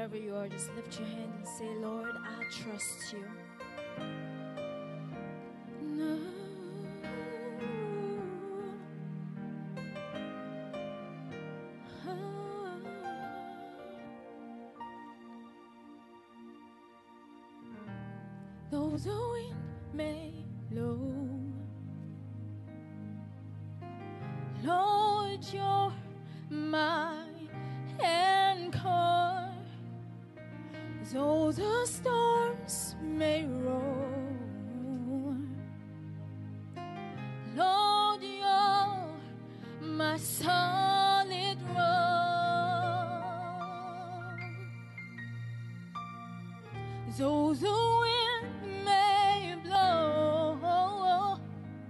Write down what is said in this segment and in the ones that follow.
wherever you are, just lift your hand and say, Lord, I trust you. No. Though the wind may blow, Lord, you're my anchor. Though the storms may roll, Lord, you're my solid rock. Though the wind may blow,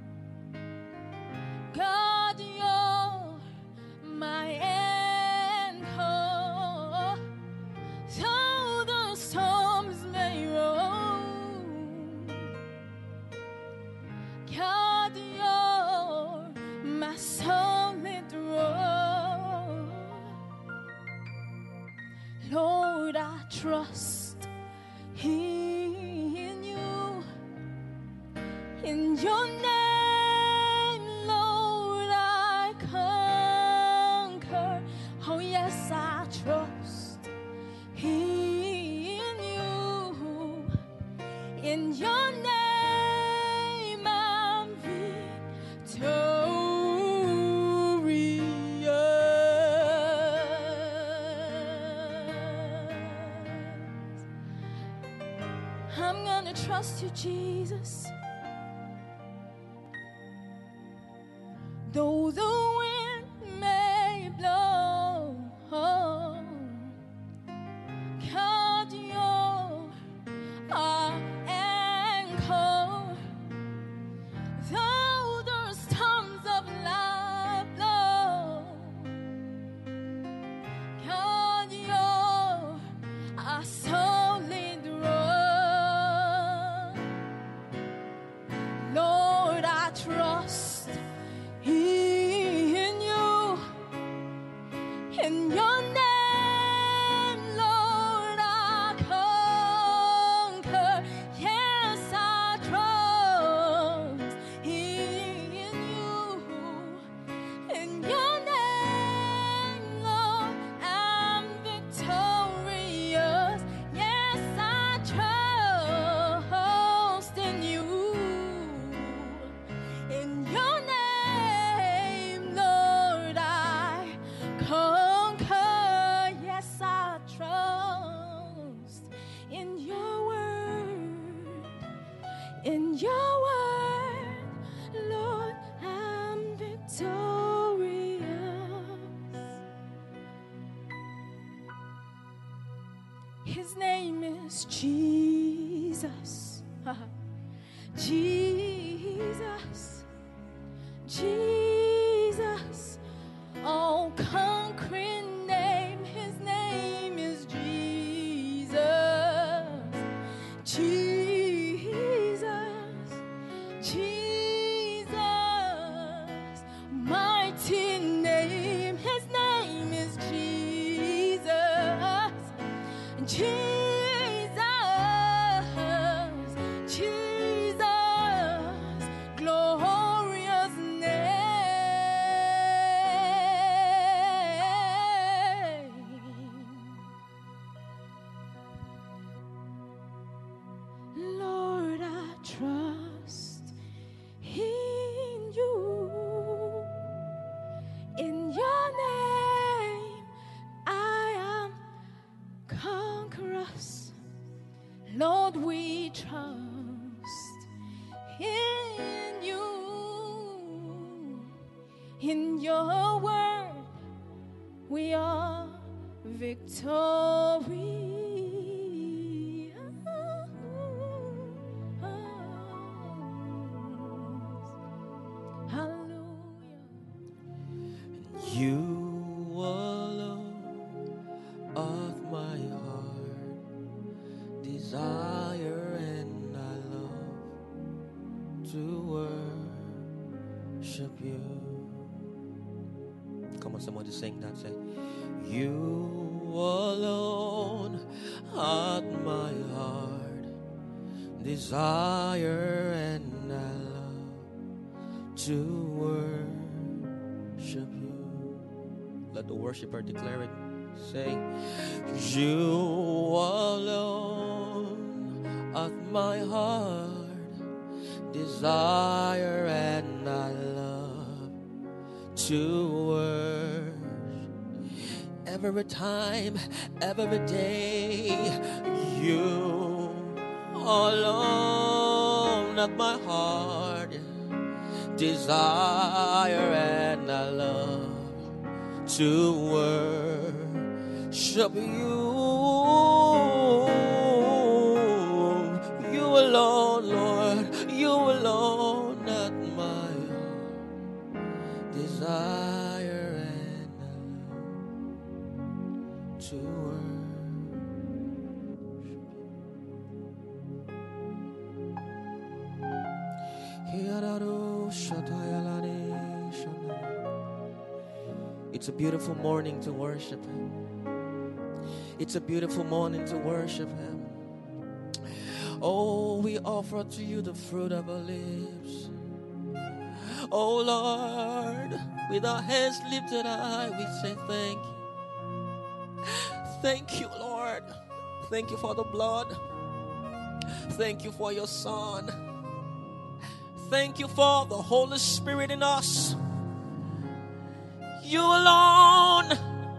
God, you're my anchor. Though the storms may roll, God, you're my solid rock. Lord, I trust in you, in your name, Lord, I conquer. Oh yes, I trust in you, in your name I'm victorious. I'm gonna trust you, Jesus. Though the wind may blow, God, you're our anchor. Though the storms of life blow, God, you're our solid rock. Lord, I trust in you, in your name, Lord, I conquer. Yes, I trust in you, in your name, Lord, I'm victorious. Yes, I trust in you, in your name, Lord, I conquer. Yes, I trust in your word, in your word, Lord, I'm victorious. His name is Jesus. Jesus, Jesus, all conquering name. His name is Jesus. Jesus, Jesus, mighty name. His name is Jesus. Jesus, Jesus, glorious name. Lord, I trust in you, in your name I am conquerors. Lord, we trust in you, in your word we are victorious. Hallelujah. You alone of my heart desire, and I love to worship you. Come on, somebody sing that. Say, you alone at my heart desire, and I love to worship you. Let the worshiper declare it. Say, you alone at my heart desire, and I love to worship. Every time, every day, you alone at my heart desire, and I love to worship you. You alone, Lord, you alone at my heart desire, and I love to worship. It's a beautiful morning to worship Him. It's a beautiful morning to worship Him. Oh, we offer to you the fruit of our lips. Oh Lord, with our hands lifted high, we say thank you. Thank you, Lord. Thank you for the blood. Thank you for your Son. Thank you for the Holy Spirit in us. You alone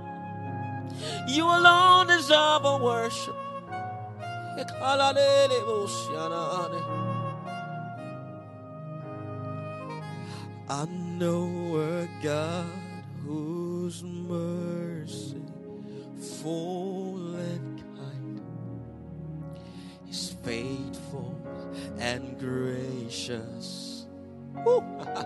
deserve our worship. I know a God whose mercy full and kind is faithful and gracious. Woo.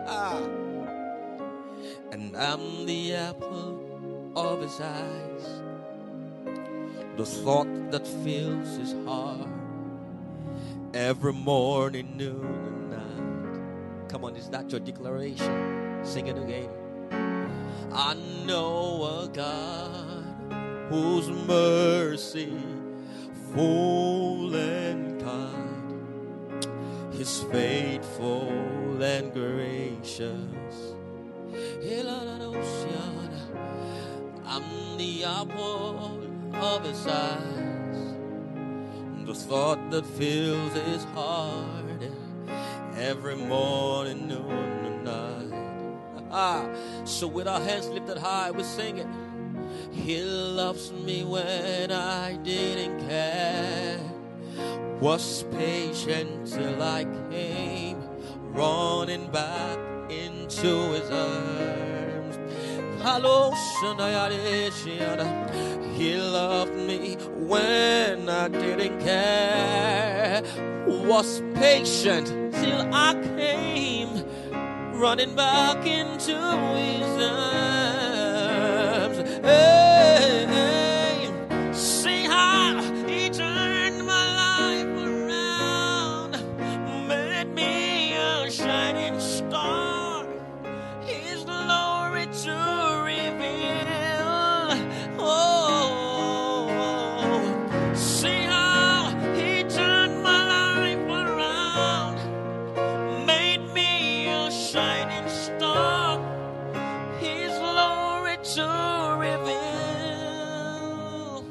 And I'm the apple of His eyes, the thought that fills His heart every morning, noon, and night. Come on, is that your declaration? Sing it again. I know a God whose mercy full and kind is faithful and gracious. I'm the apple of His eyes, the thought that fills His heart every morning, noon, and night. So with our hands lifted high, we sing it. He loves me when I didn't care, was patient till I came running back into His arms. Hello, He loved me when I didn't care, was patient till I came running back into His arms. Hey, hey. See how He turned my life around, made me a shining star, His glory to reveal. Oh, see how He turned my life around, made me a shining star, His glory to reveal.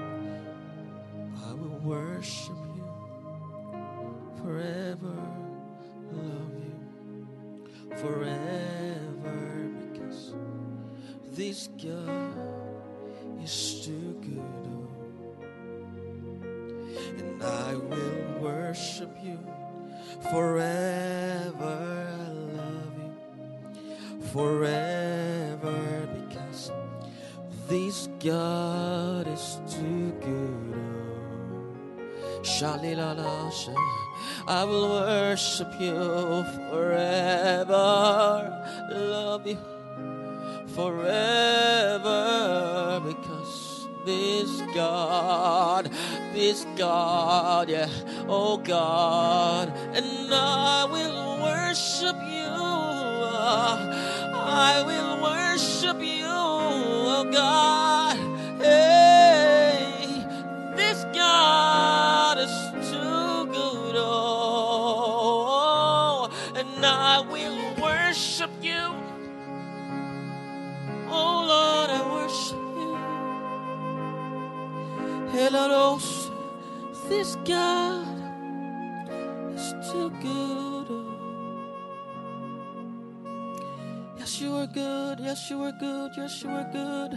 I will worship you forever, love you forever, because this God is too good. And I will worship you forever, I love you forever, because this God is too good. Shalilala, I will worship you forever, love you forever, because this God, yeah, oh God, and I will worship you, I will worship you, oh God, hey. worship you. Oh Lord, I worship you. Helaros, this God is too good. Yes, you are good. Yes, you are good. Yes, you are good.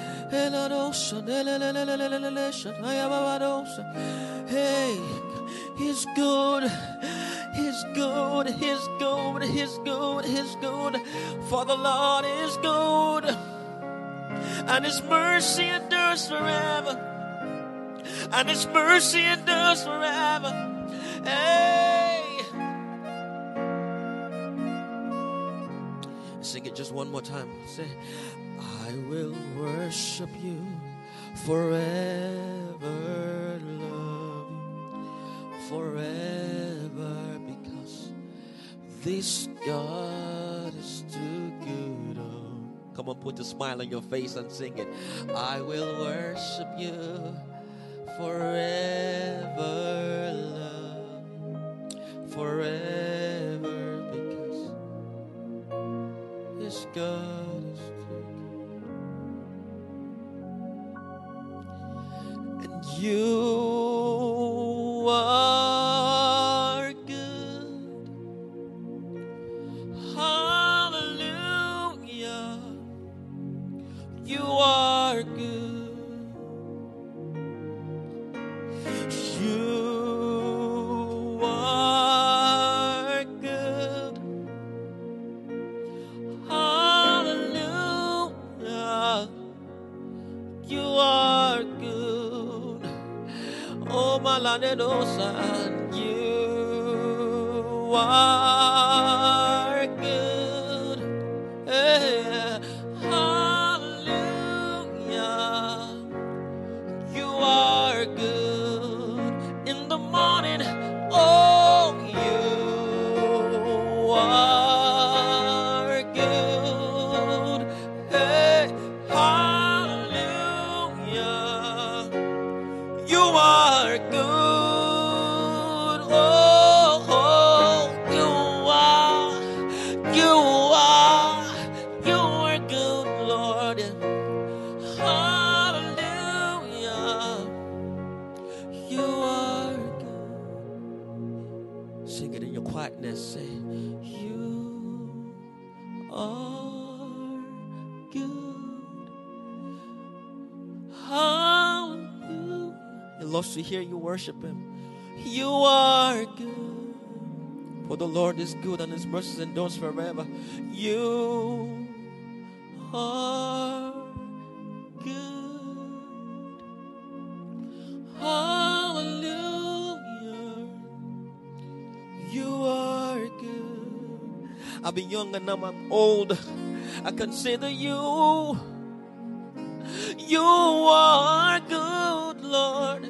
Hey, He's good. He's good. He's good. He's good. He's good. For the Lord is good, and His mercy endures forever. And His mercy endures forever. Hey. Sing it just one more time. Say, I will worship you forever, love you forever, because this God is too good. Oh. Come on, put a smile on your face and sing it. I will worship you forever, love, forever, because this God is too good. And you are good. Hallelujah. You are good. You are good. Hallelujah. You are good. Oh, Malanedosa. You are good. Yeah. Hallelujah. You are good in the morning. Oh, you are good. Hey, hallelujah. You are good. Oh, oh, you are good, Lord. Hallelujah. You are good. Sing it in your quietness. Say, you are good. Hallelujah. He loves to hear you worship Him. You are good. For the Lord is good and His mercy endures forever. You are good. Hallelujah. You are good. I've been young and now I'm old. I consider you. You are good, Lord.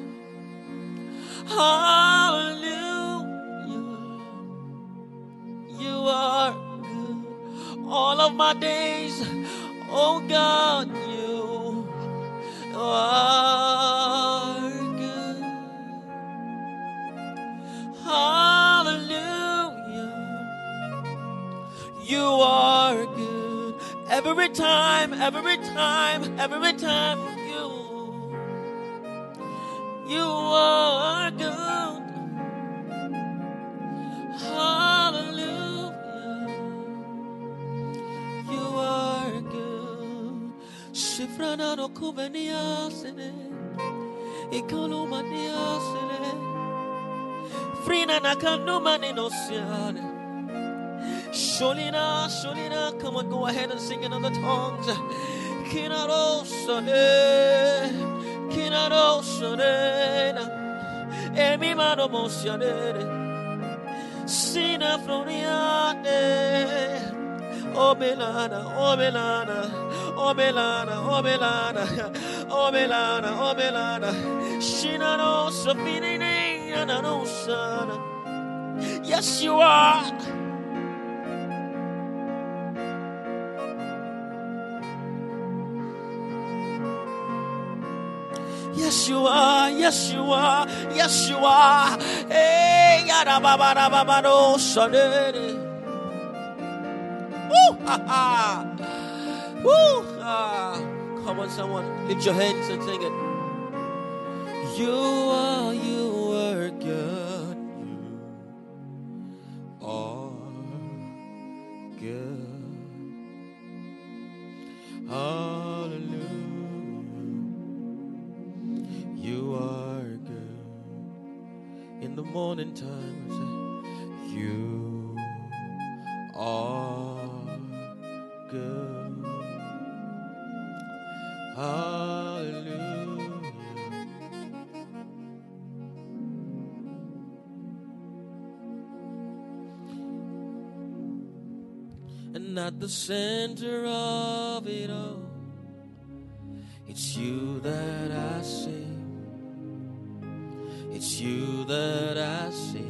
Hallelujah. You are good. All of my days, oh God, you are good. Hallelujah. You are good. Every time, you are good. Hallelujah. You are good. Shifrana no kuvenia sene. Ikolumania sene. Frina na kanumani no siane. Sholina, Sholina, come on, go ahead and sing in other tongues. Kinarosane, Kinarosane, Emi mano mosiane, Sina floriane, O Melana, O Melana, O Melana, O Melana, O Melana, O Melana, Shinano, Sopini, Ananosana. Yes, you are. Yes, you are. Yes, you are. Yes, you are. Hey, yada baba da baba no shadere. Woo! Ha ha! Woo! Ah. Come on, someone. Lift your hands and sing it. You are good. You are good. Hallelujah. You are good. In the morning time, I say, you are good. Hallelujah. And at the center of it all, it's you that I see. It's you that I see.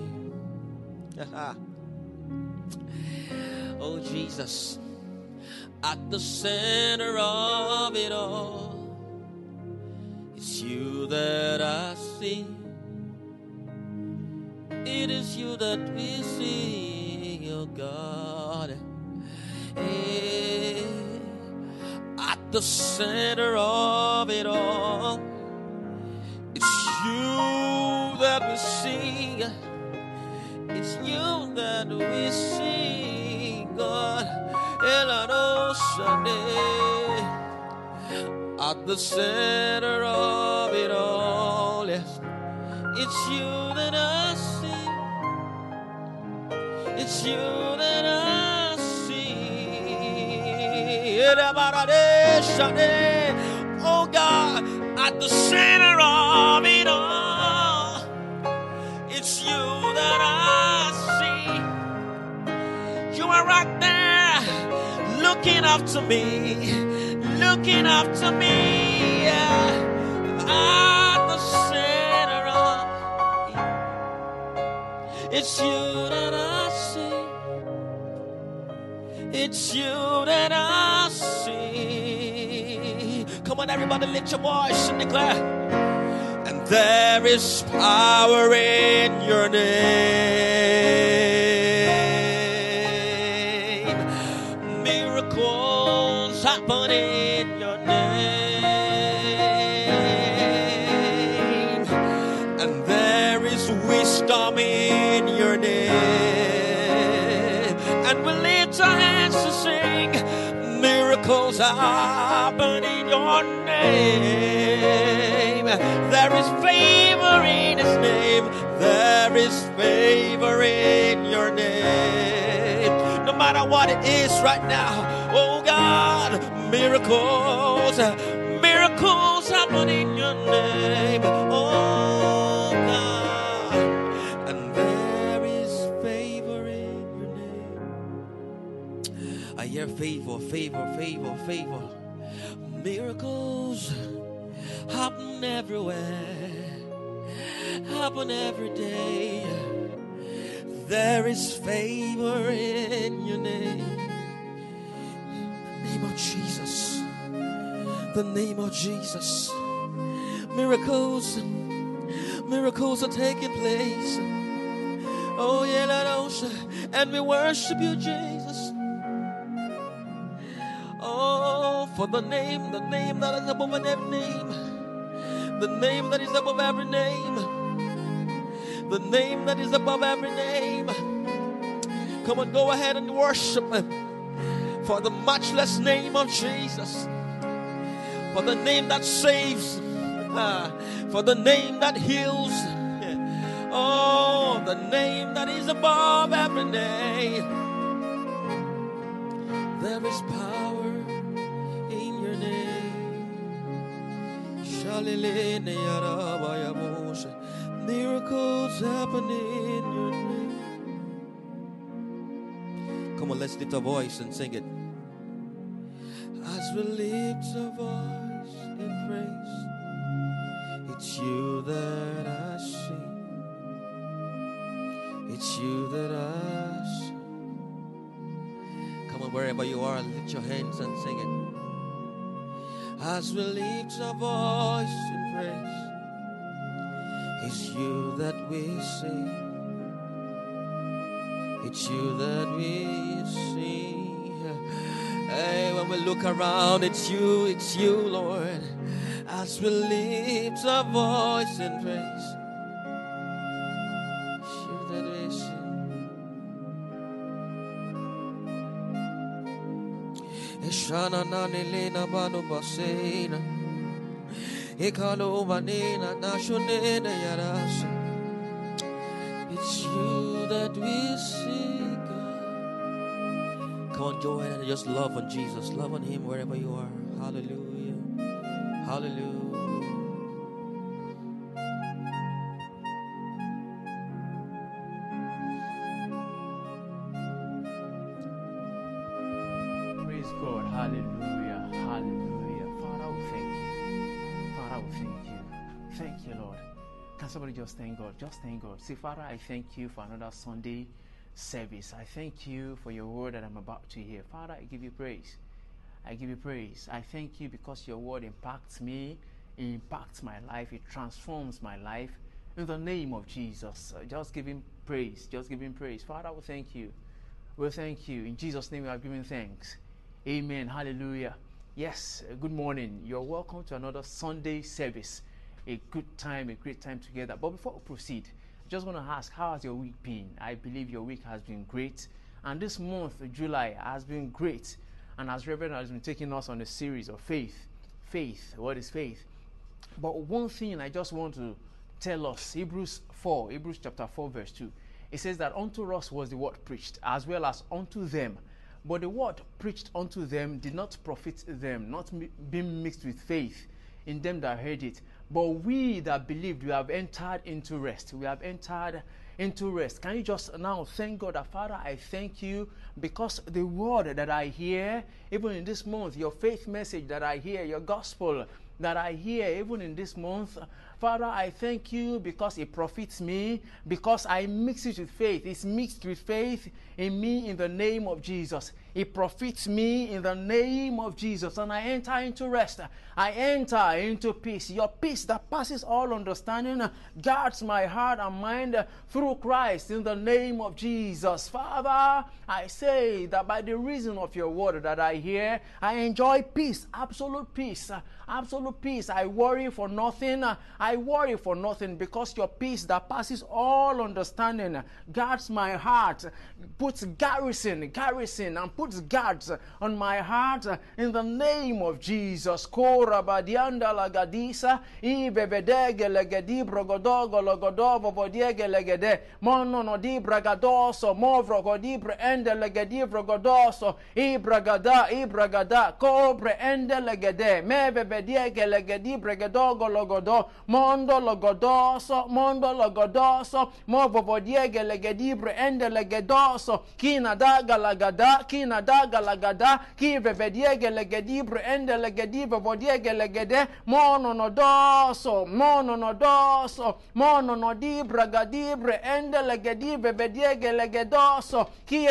Oh, Jesus. At the center of it all, it's you that I see. It is you that we see, oh God. At the center of it all, it's you that we see. It's you that we see, God. At the center of it all, yes, it's you that I see. It's you that I see. Oh God, at the center of it all, it's you that I see. You are right there, looking after me, looking after me. Yeah. At the center of, it's you that I see. It's you that I see. Come on, everybody, lift your voice and declare. And there is power in your name. Miracles happen in your name. And there is wisdom in your name. And we lift our hands to sing. Miracles happen in your name. There is favor in His name. There is favor in your name. No matter what it is right now, oh God, miracles, miracles happen in your name. Oh God, and there is favor in your name. I hear favor, favor, favor, favor. Miracles happen everywhere, happen every day. There is favor in your name. The name of Jesus. The name of Jesus. Miracles, miracles are taking place. Oh yeah, and we worship you, Jesus. Oh, for the name that is above every name. The name that is above every name. The name that is above every name. Come on, go ahead and worship Him. For the matchless name of Jesus. For the name that saves. For the name that heals. Oh, the name that is above every name. There is power in your name. Miracles happen in your name. Come on, let's lift our voice and sing it. As we lift our voice in praise, it's you that I see. It's you that I see. Come on, wherever you are, lift your hands and sing it. As we lift our voice in praise, it's you that we see. It's you that we see. we look around, it's you, Lord. As we lift our voice in praise. Shana Nanelena Banu Basena Ekalo Vanina Nashonena Yarasa. It's you that we seek. Come on, go ahead and just love on Jesus. Love on Him wherever you are. Hallelujah. Hallelujah. Praise God. Hallelujah. Hallelujah. Father, we thank you. Father, we thank you. Thank you, Lord. Can somebody just thank God? Just thank God. Say, Father, I thank you for another Sunday service. I thank you for your word that I'm about to hear. Father, I give you praise. I give you praise. I thank you because your word impacts me. It impacts my life. It transforms my life. In the name of Jesus. Just give him praise. Just give him praise. Father, we thank you. We thank you. In Jesus' name we have given thanks. Amen. Hallelujah. Yes, good morning. You're welcome to another Sunday service. A good time, a great time together. But before we proceed, I just want to ask, how has your week been? I believe your week has been great. And this month, July, has been great. And as Reverend has been taking us on a series of faith. Faith. What is faith? But one thing I just want to tell us, Hebrews chapter 4, verse 2. It says that unto us was the word preached, as well as unto them. But the word preached unto them did not profit them, not being mixed with faith in them that heard it. But we that believed, we have entered into rest. We have entered into rest. Can you just now thank God that, Father, I thank you because the word that I hear, even in this month, your faith message that I hear, your gospel that I hear, even in this month, Father, I thank you because it profits me, because I mix it with faith. It's mixed with faith in me in the name of Jesus. It profits me in the name of Jesus. And I enter into rest. I enter into peace. Your peace that passes all understanding guards my heart and mind through Christ in the name of Jesus. Father, I say that by the reason of your word that I hear, I enjoy peace, absolute peace. Absolute peace. I worry for nothing. I worry for nothing because your peace that passes all understanding guards my heart, puts garrison and puts guards on my heart in the name of Jesus. Korabadianda lagadisa ibebedege legedi brogodogo logodovo bodiege legede mono no di bragadoso movro godibre ende legedi brogodoso ibragada cobre ende legede mebebe diege legedi bregadogo logodo mondo logodoso movo bodiege legedibre ende legedoso kina daga lagada ki bebediege legedibre ende legedibre bodiege legede mono no di bragadibre ende legedibre bediege legedoso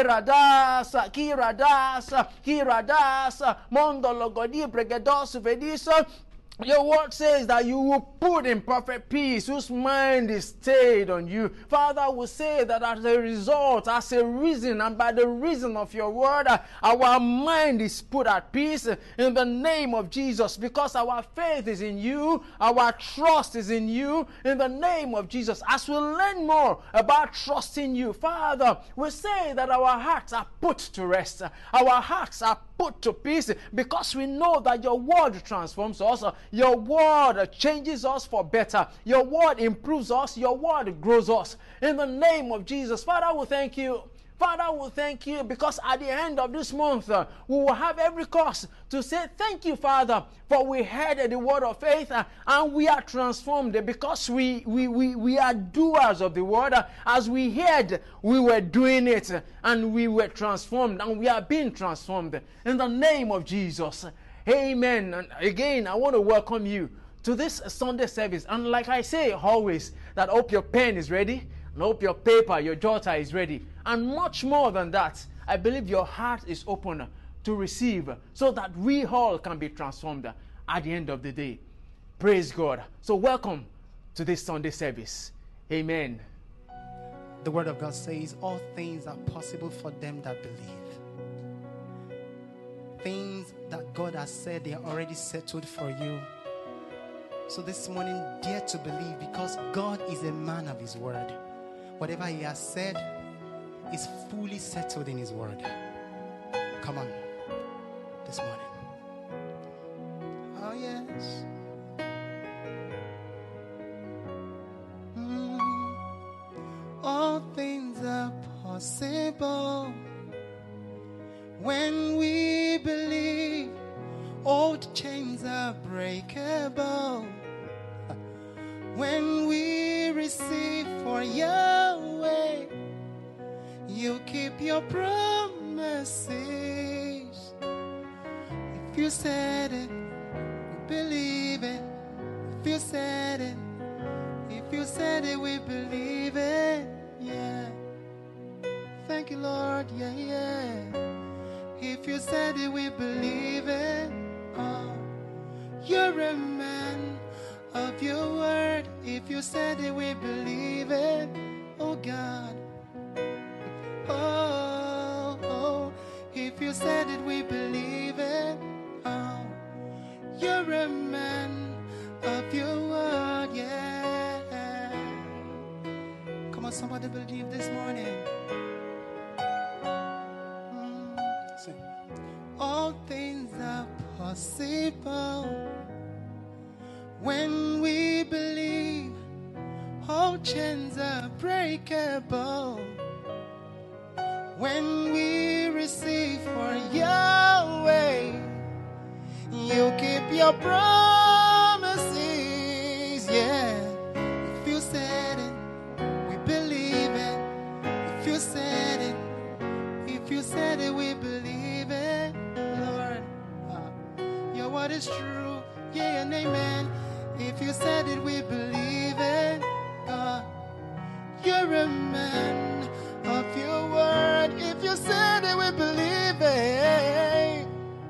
kiradasa mondo logodibre gedoso vediso. Your word says that you will put in perfect peace whose mind is stayed on you. Father, we say that as a result, as a reason, and by the reason of your word, our mind is put at peace in the name of Jesus, because our faith is in you, our trust is in you, in the name of Jesus. As we learn more about trusting you, Father, we say that our hearts are put to rest. Our hearts are put to peace because we know that your word transforms us. Your word changes us for better. Your word improves us. Your word grows us. In the name of Jesus, Father, we thank you. Father, we thank you because at the end of this month, we will have every cause to say thank you, Father, for we heard the word of faith and we are transformed because we are doers of the word. As we heard, we were doing it and we were transformed and we are being transformed in the name of Jesus. Amen. And again, I want to welcome you to this Sunday service. And like I say always, that hope your pen is ready. And hope your paper, your jotter is ready. And much more than that, I believe your heart is open to receive so that we all can be transformed at the end of the day. Praise God. So welcome to this Sunday service. Amen. The word of God says all things are possible for them that believe. things that God has said, they are already settled for you. So this morning, dare to believe, because God is a man of his word. Whatever he has said is fully settled in his word. Come on, this morning. Oh, yes. All things are possible when we believe. Old chains are breakable when we receive for Yahweh. You keep your promises. If you said it, we believe it. If you said it, if you said it, we believe it. Yeah. Thank you, Lord. Yeah, yeah. If you said it, we believe it. Oh, you're a man of your word. If you said it, we believe it. Oh, God. Oh, if you said it, we believe it. Oh, you're a man of your word. Yeah. Come on, somebody believe this morning. Sing. All things are possible when we believe. All chains are breakable when we receive for Yahweh. You keep your promises, yeah. If you said it, we believe it. If you said it, if you said it, we believe it, Lord. Your word is true, yeah and amen. If you said it, we believe it, God. You're a man of your word. If you said it, we believe it.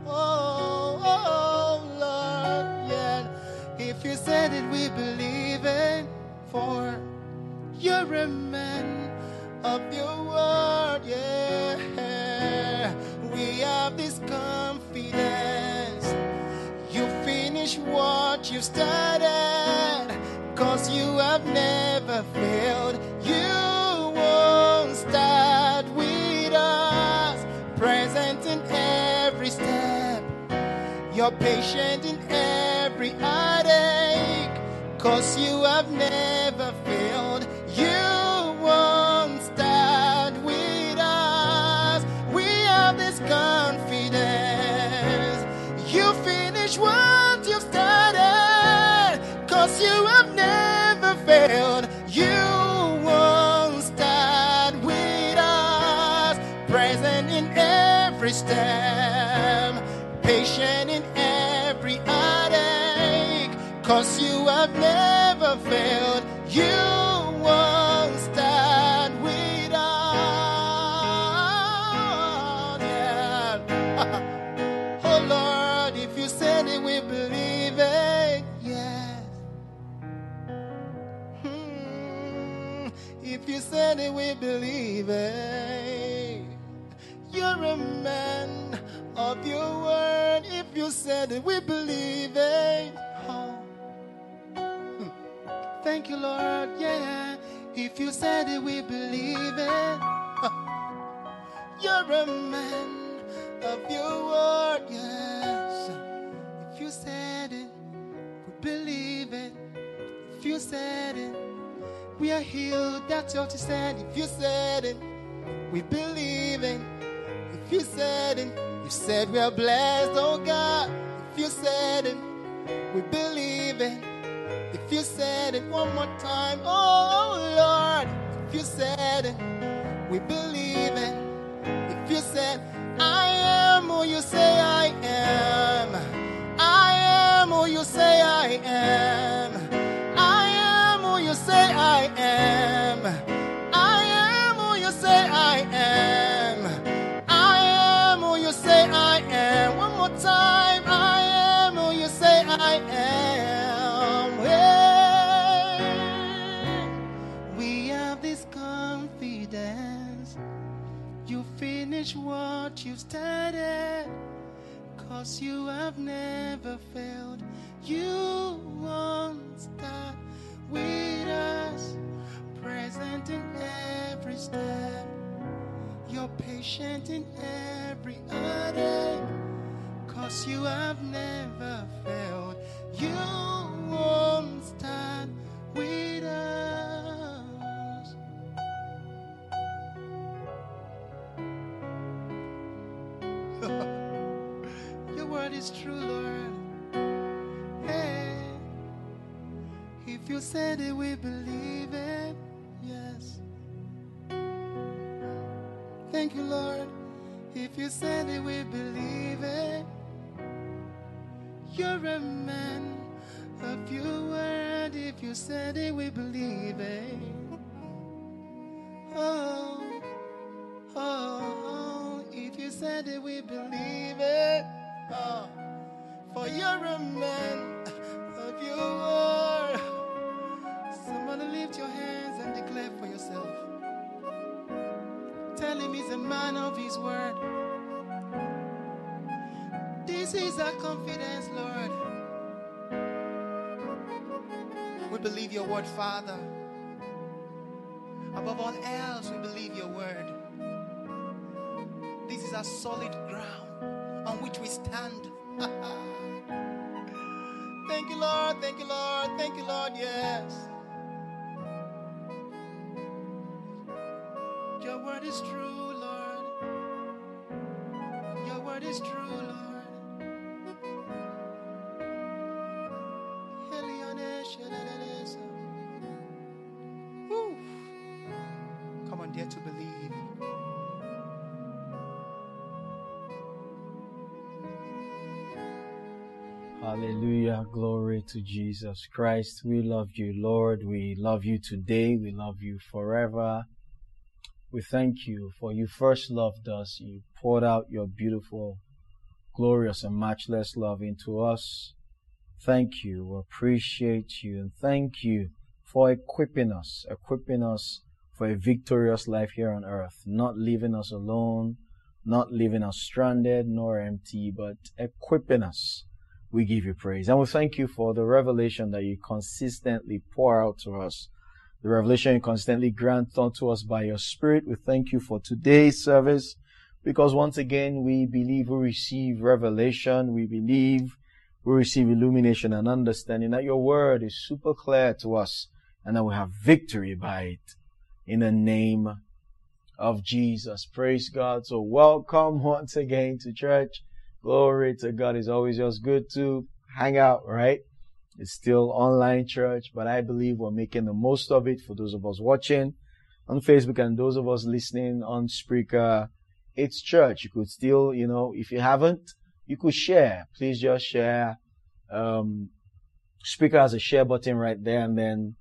Oh, Lord, yeah. If you said it, we believe it. For you're a man of your word, yeah. We have this confidence. You finish what you started, 'cause you have never failed. You won't start with us. Present in every step. You're patient in every heartache, 'cause you have never failed. You won't start with us. We have this confidence. You finish what you've started, 'cause you have never failed. You won't start with us. Present in every step. Patient in every heartache, 'cause you have never failed. You won't start with us. Yeah. Oh Lord, if you said it, we believe it. Yes. If you said it, we believe it. You're a man of your word. If you said it, we believe it. Oh. Thank you, Lord. Yeah. If you said it, we believe it. You're a man of your word. Yes. If you said it, we believe it. If you said it, we are healed. That's what you said. If you said it, we believe it. If you said it, you said we are blessed, oh God. If you said it, we believe it. If you said it one more time, oh Lord. If you said it, we believe it. If you said, I am who you say I am. I am who you say I am. I am who you say I am. I am who you say I am. I am who you say I am. One more time. I am who you say I am. Yeah. We have this confidence. You finish what you started, 'cause you have never failed. You won't start with us, present in every step. You're patient in every heartache, 'cause you have never failed. You won't start with us. Your word is true, Lord. Hey, if you said it, we believe it. Yes. Thank you, Lord. If you said it, we believe it. You're a man of your word. If you said it, we believe it. Oh, oh, if you said it, we believe it. Oh, for you're a man of your word. Somebody lift your hands and declare for yourself. Tell him he's a man of his word. This is our confidence, Lord. We believe your word, Father. Above all else, we believe your word. This is our solid ground on which we stand. Thank you, Lord. Thank you, Lord. Thank you, Lord. Yes. Your word is true, Lord. Your word is true, Lord. Woo. Come on, dare to believe. Hallelujah. Glory to Jesus Christ. We love you, Lord. We love you today. We love you forever. We thank you for you first loved us. You poured out your beautiful, glorious, and matchless love into us. Thank you. We appreciate you. And thank you for equipping us for a victorious life here on earth, not leaving us alone, not leaving us stranded nor empty, but equipping us. We give you praise. And we thank you for the revelation that you consistently pour out to us, the revelation you consistently grant unto us by your Spirit. We thank you for today's service, because once again, we believe we receive revelation. We believe we receive illumination and understanding that your word is super clear to us and that we have victory by it. In the name of Jesus. Praise God. So welcome once again to church. Glory to God. It's always just good to hang out, right? It's still online church, but I believe we're making the most of it for those of us watching on Facebook and those of us listening on Spreaker. It's church. You could still, if you haven't, you could share. Please just share. Spreaker has a share button right there, and then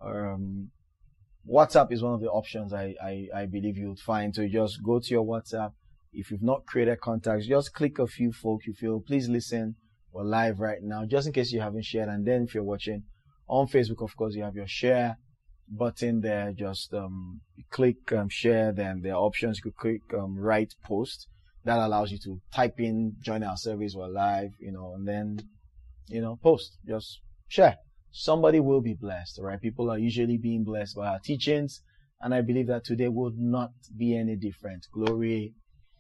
WhatsApp is one of the options I believe you'll find. So just go to your WhatsApp. If you've not created contacts, just click a few folk you feel. Please listen. We're live right now, just in case you haven't shared. And then if you're watching on Facebook, of course, you have your share button there. Just click share. Then there are options. You could click write post. That allows you to type in, join our service, we're live, and then, post. Just share. Somebody will be blessed, right? People are usually being blessed by our teachings. And I believe that today would not be any different. Glory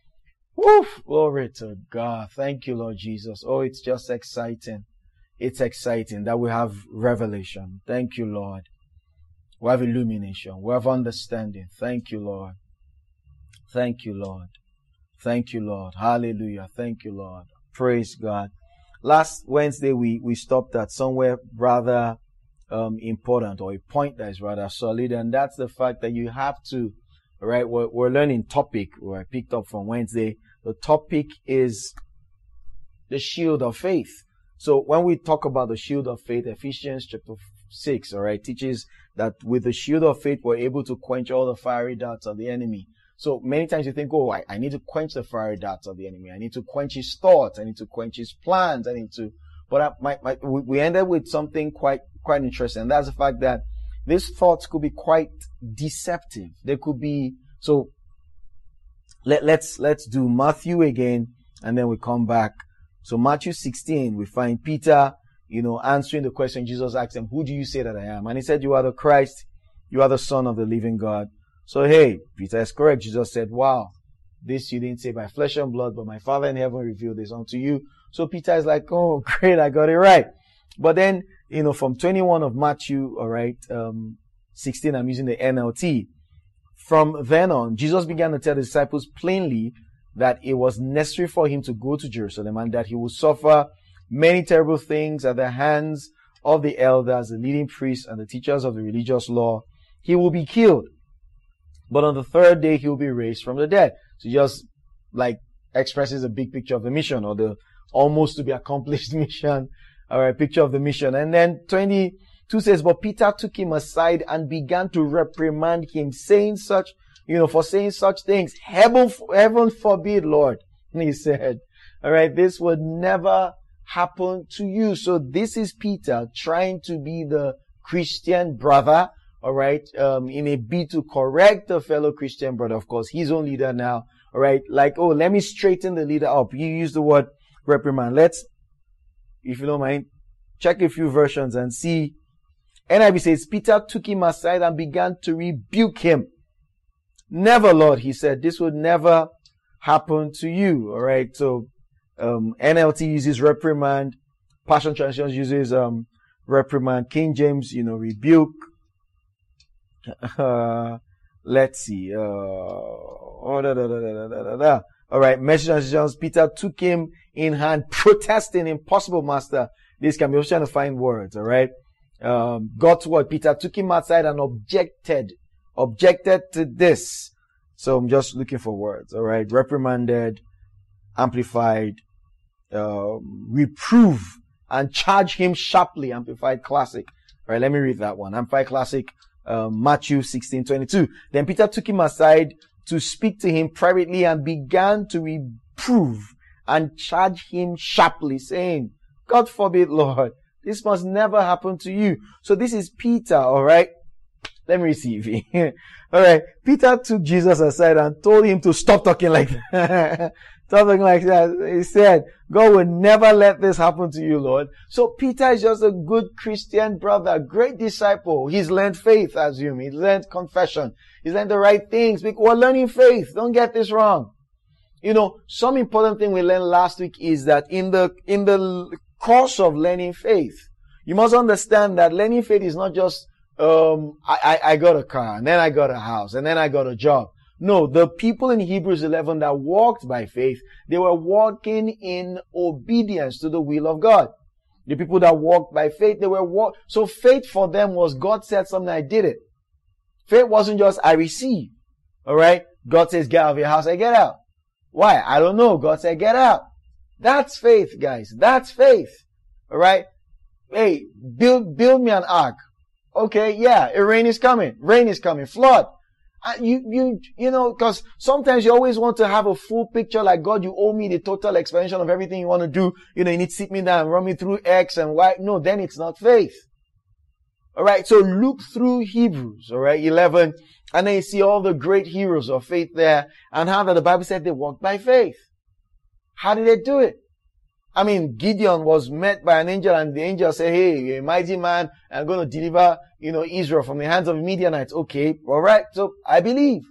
to God. Thank you, Lord Jesus. Oh, it's just exciting. It's exciting that we have revelation. Thank you, Lord. We have illumination. We have understanding. Thank you, Lord. Thank you, Lord. Thank you, Lord. Hallelujah. Thank you, Lord. Praise God. Last Wednesday, we stopped at somewhere rather important, or a point that is rather solid, and that's the fact that you have to, right? We're learning topic where I picked up from Wednesday. The topic is the shield of faith. So when we talk about the shield of faith, Ephesians chapter 6, all right, teaches that with the shield of faith, we're able to quench all the fiery darts of the enemy. So many times you think, I need to quench the fiery darts of the enemy. I need to quench his thoughts. I need to quench his plans. But we ended with something quite interesting. And that's the fact that these thoughts could be quite deceptive. They could be, so let's do Matthew again, and then we come back So Matthew 16, we find Peter, answering the question Jesus asked him, who do you say that I am? And he said, you are the Christ. You are the Son of the living God. So hey, Peter is correct. Jesus said, wow, this you didn't say by flesh and blood, but my Father in heaven revealed this unto you. So Peter is like, oh, great, I got it right. But then, from 21 of Matthew, 16, I'm using the NLT. From then on, Jesus began to tell the disciples plainly that it was necessary for him to go to Jerusalem and that he would suffer many terrible things at the hands of the elders, the leading priests, and the teachers of the religious law. He will be killed. But on the third day, he will be raised from the dead. So just expresses a big picture of the mission, or the almost to be accomplished mission, picture of the mission. And then 22 says, but Peter took him aside and began to reprimand him, saying for saying such things. Heaven forbid, Lord. And he said, this would never happen to you. So this is Peter trying to be the Christian brother, in a bid to correct a fellow Christian brother. Of course, his own leader now, let me straighten the leader up. You use the word reprimand. Let's, if you don't mind, check a few versions and see. NIV says, Peter took him aside and began to rebuke him. Never, Lord, he said, this would never happen to you. So, NLT uses reprimand. Passion Translation uses, reprimand. King James, rebuke. Let's see. Message translations. Peter took him in hand, protesting, impossible, master. This can be also trying to find words. God's word. Peter took him outside and objected to this. So I'm just looking for words. Reprimanded, amplified, reprove, and charge him sharply. Amplified Classic. Let me read that one. Amplified Classic. Matthew 16:22. Then Peter took him aside to speak to him privately and began to reprove and charge him sharply, saying, God forbid, Lord, this must never happen to you. So this is Peter, Let me receive it. Peter took Jesus aside and told him to stop talking like that. Stop talking like that. He said, God will never let this happen to you, Lord. So Peter is just a good Christian brother, great disciple. He's learned faith, I assume. He's learned confession. He's learned the right things. We're learning faith. Don't get this wrong. Some important thing we learned last week is that in the course of learning faith, you must understand that learning faith is not just I got a car, and then I got a house, and then I got a job. No, the people in Hebrews 11 that walked by faith, they were walking in obedience to the will of God. The people that walked by faith, so faith for them was God said something, I did it. Faith wasn't just I receive. God says get out of your house, I get out. Why? I don't know. God said get out. That's faith, guys. That's faith. Hey, build me an ark. Okay, yeah, rain is coming, flood. Cause sometimes you always want to have a full picture, like God, you owe me the total explanation of everything you want to do. You need to sit me down and run me through X and Y. No, then it's not faith. So look through Hebrews, 11, and then you see all the great heroes of faith there, and how that the Bible said they walked by faith. How did they do it? Gideon was met by an angel, and the angel said, hey, you're a mighty man, I'm going to deliver, Israel from the hands of the Midianites. Okay, alright, so I believe.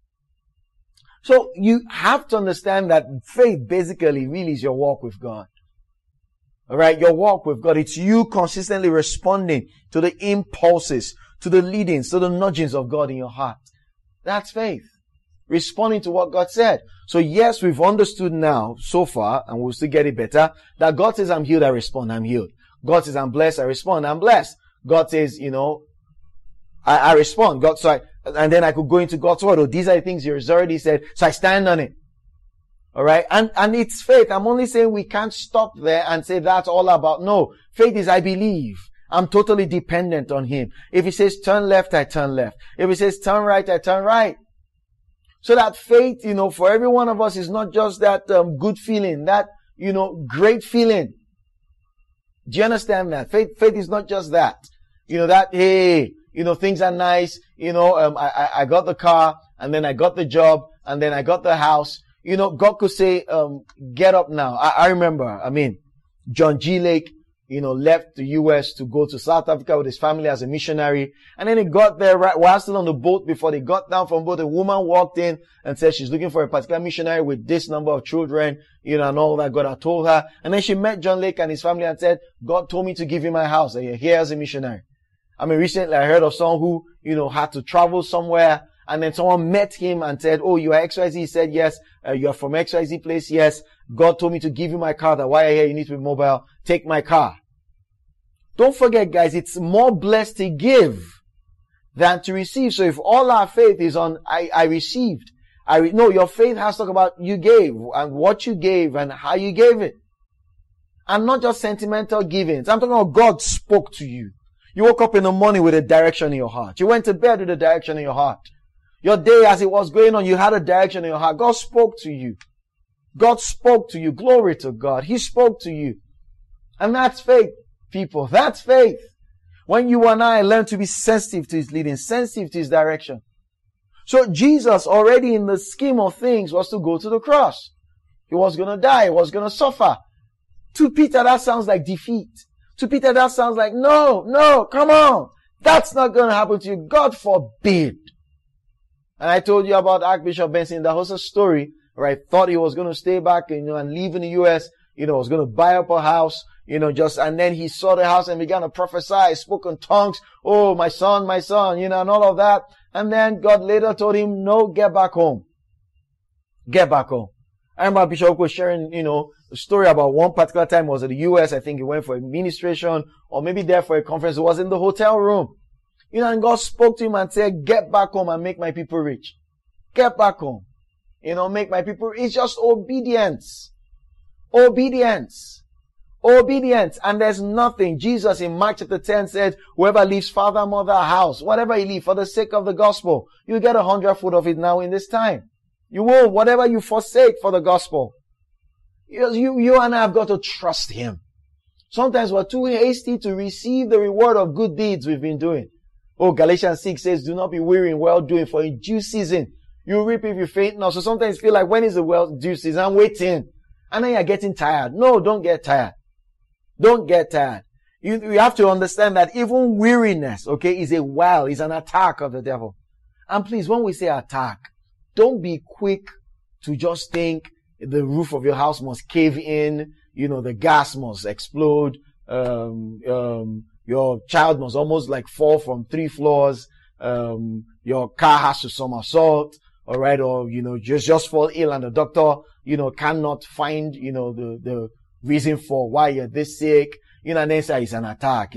So you have to understand that faith basically really is your walk with God. Your walk with God. It's you consistently responding to the impulses, to the leadings, to the nudgings of God in your heart. That's faith. Responding to what God said. So yes, we've understood now, so far, and we'll still get it better, that God says I'm healed, I respond, I'm healed. God says I'm blessed, I respond, I'm blessed. God says, I respond. And then I could go into God's word. Oh, these are the things He's already said, so I stand on it. And it's faith. I'm only saying we can't stop there and say that's all about. No. Faith is I believe. I'm totally dependent on Him. If He says turn left, I turn left. If He says turn right, I turn right. So that faith, for every one of us is not just that good feeling, that, great feeling. Do you understand that? Faith is not just that. That, hey, things are nice. I got the car, and then I got the job, and then I got the house. God could say, get up now. I remember, John G. Lake, left the U.S. to go to South Africa with his family as a missionary. And then he got there right while still on the boat. Before they got down from boat, a woman walked in and said she's looking for a particular missionary with this number of children, and all that God had told her. And then she met John Lake and his family and said, God told me to give you my house. And you're here as a missionary. Recently I heard of someone who, had to travel somewhere. And then someone met him and said, oh, you are XYZ? He said, yes. You are from XYZ place? Yes. God told me to give you my car. That while you're here, you need to be mobile. Take my car. Don't forget, guys, it's more blessed to give than to receive. So if all our faith is on, I received. No, your faith has to talk about you gave and what you gave and how you gave it. And not just sentimental givings. I'm talking about God spoke to you. You woke up in the morning with a direction in your heart. You went to bed with a direction in your heart. Your day as it was going on, you had a direction in your heart. God spoke to you. God spoke to you. Glory to God. He spoke to you. And that's faith, people. That's faith. When you and I learn to be sensitive to His leading, sensitive to His direction. So Jesus already in the scheme of things was to go to the cross. He was going to die. He was going to suffer. To Peter, that sounds like defeat. To Peter, that sounds like, no, come on. That's not going to happen to you. God forbid. And I told you about Archbishop Benson. That was a story where I thought he was going to stay back, and leave in the U.S., was going to buy up a house, and then he saw the house and began to prophesy, spoke in tongues. Oh, my son, and all of that. And then God later told him, no, get back home. Get back home. I remember Bishop was sharing, a story about one particular time he was in the U.S. I think he went for a ministration or maybe there for a conference. He was in the hotel room. And God spoke to him and said, get back home and make my people rich. Get back home. Make my people rich. It's just obedience. Obedience. Obedience. And there's nothing. Jesus in Mark chapter 10 said, whoever leaves father, mother, house, whatever you leave for the sake of the gospel, you get 100-fold of it now in this time. You will, whatever you forsake for the gospel. You and I have got to trust Him. Sometimes we're too hasty to receive the reward of good deeds we've been doing. Oh, Galatians 6 says, do not be weary in well doing, for in due season you reap if you faint not. So sometimes you feel like, when is the well due season? I'm waiting. And then you're getting tired. No, don't get tired. Don't get tired. You have to understand that even weariness, is a wile, is an attack of the devil. And please, when we say attack, don't be quick to just think the roof of your house must cave in, the gas must explode, your child must almost like fall from 3 floors, your car has to somersault, alright, or, just fall ill and the doctor, cannot find, the reason for why you're this sick, and then say it's an attack.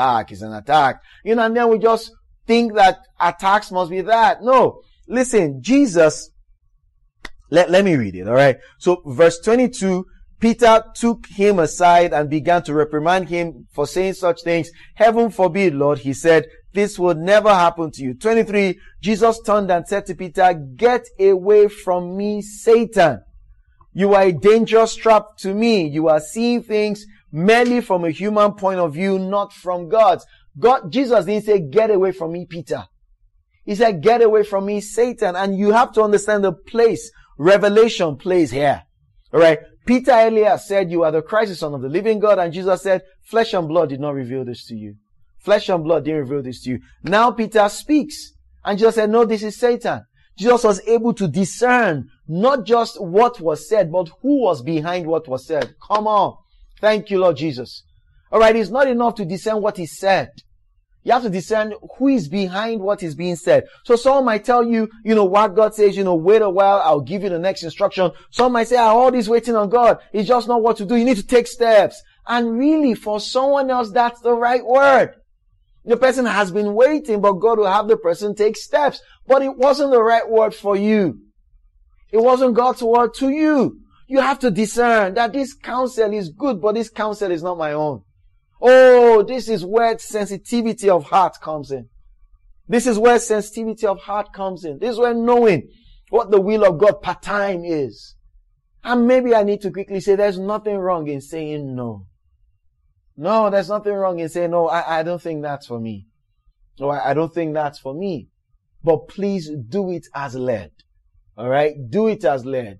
And then we just think that attacks must be that. No. Listen, Jesus, let me read it, alright? So verse 22, Peter took him aside and began to reprimand him for saying such things. Heaven forbid, Lord, he said, this will never happen to you. 23, Jesus turned and said to Peter, get away from me, Satan. You are a dangerous trap to me. You are seeing things merely from a human point of view, not from God's. Jesus didn't say, get away from me, Peter. He said, get away from me, Satan. And you have to understand the place revelation plays here. Alright. Peter earlier said, you are the Christ, the Son of the living God. And Jesus said, flesh and blood did not reveal this to you. Flesh and blood didn't reveal this to you. Now Peter speaks. And Jesus said, no, this is Satan. Jesus was able to discern not just what was said, but who was behind what was said. Come on. Thank you, Lord Jesus. Alright, it's not enough to discern what is said. You have to discern who is behind what is being said. So someone might tell you, what God says, wait a while, I'll give you the next instruction. Some might say, all this waiting on God is just not what to do. You need to take steps. And really, for someone else, that's the right word. The person has been waiting, but God will have the person take steps. But it wasn't the right word for you. It wasn't God's word to you. You have to discern that this counsel is good, but this counsel is not my own. Oh, this is where sensitivity of heart comes in. This is where sensitivity of heart comes in. This is where knowing what the will of God part time is. And maybe I need to quickly say there's nothing wrong in saying no. No, there's nothing wrong in saying no, I don't think that's for me. No, I don't think that's for me. But please do it as led. Alright? Do it as led.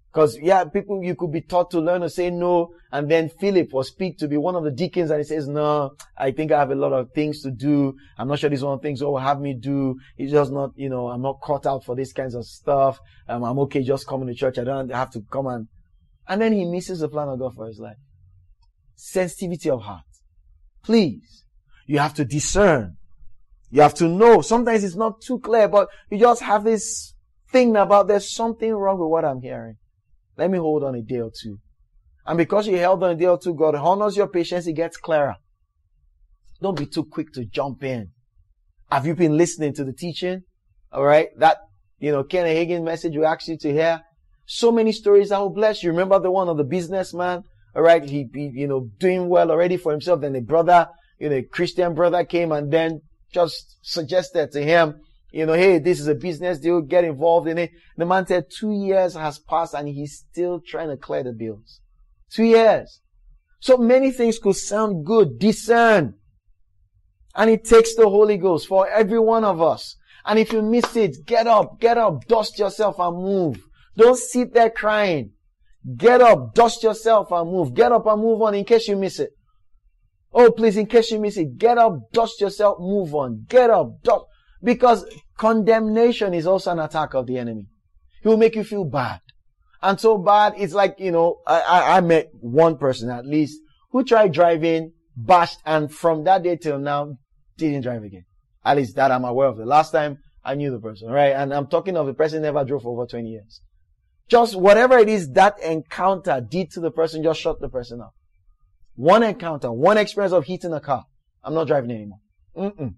Because, people, you could be taught to learn to say no, and then Philip was picked to be one of the deacons, and he says, no, I think I have a lot of things to do. I'm not sure this one of the things God will have me do. It's just not, I'm not caught out for these kinds of stuff. I'm okay just coming to church. I don't have to come and then he misses the plan of God for his life. Sensitivity of heart. Please. You have to discern. You have to know. Sometimes it's not too clear, but you just have this thing about there's something wrong with what I'm hearing. Let me hold on a day or two. And because you held on a day or two, God honors your patience, it gets clearer. Don't be too quick to jump in. Have you been listening to the teaching? Alright? That, Kenneth Hagin message we asked you to hear. So many stories that will bless you. Remember the one of the businessman? Alright? He doing well already for himself. Then a brother, a Christian brother came and then just suggested to him, hey, this is a business deal, get involved in it. The man said 2 years has passed and he's still trying to clear the bills. 2 years. So many things could sound good. Discern. And it takes the Holy Ghost for every one of us. And if you miss it, get up, dust yourself and move. Don't sit there crying. Get up, dust yourself and move. Get up and move on in case you miss it. Oh, please, in case you miss it, get up, dust yourself, move on. Get up, dust. Because condemnation is also an attack of the enemy. He will make you feel bad. And so bad, it's like, I met one person at least who tried driving, bashed, and from that day till now, didn't drive again. At least that I'm aware of. The last time I knew the person, right? And I'm talking of the person never drove for over 20 years. Just whatever it is that encounter did to the person, just shut the person up. One encounter, one experience of hitting a car. I'm not driving anymore.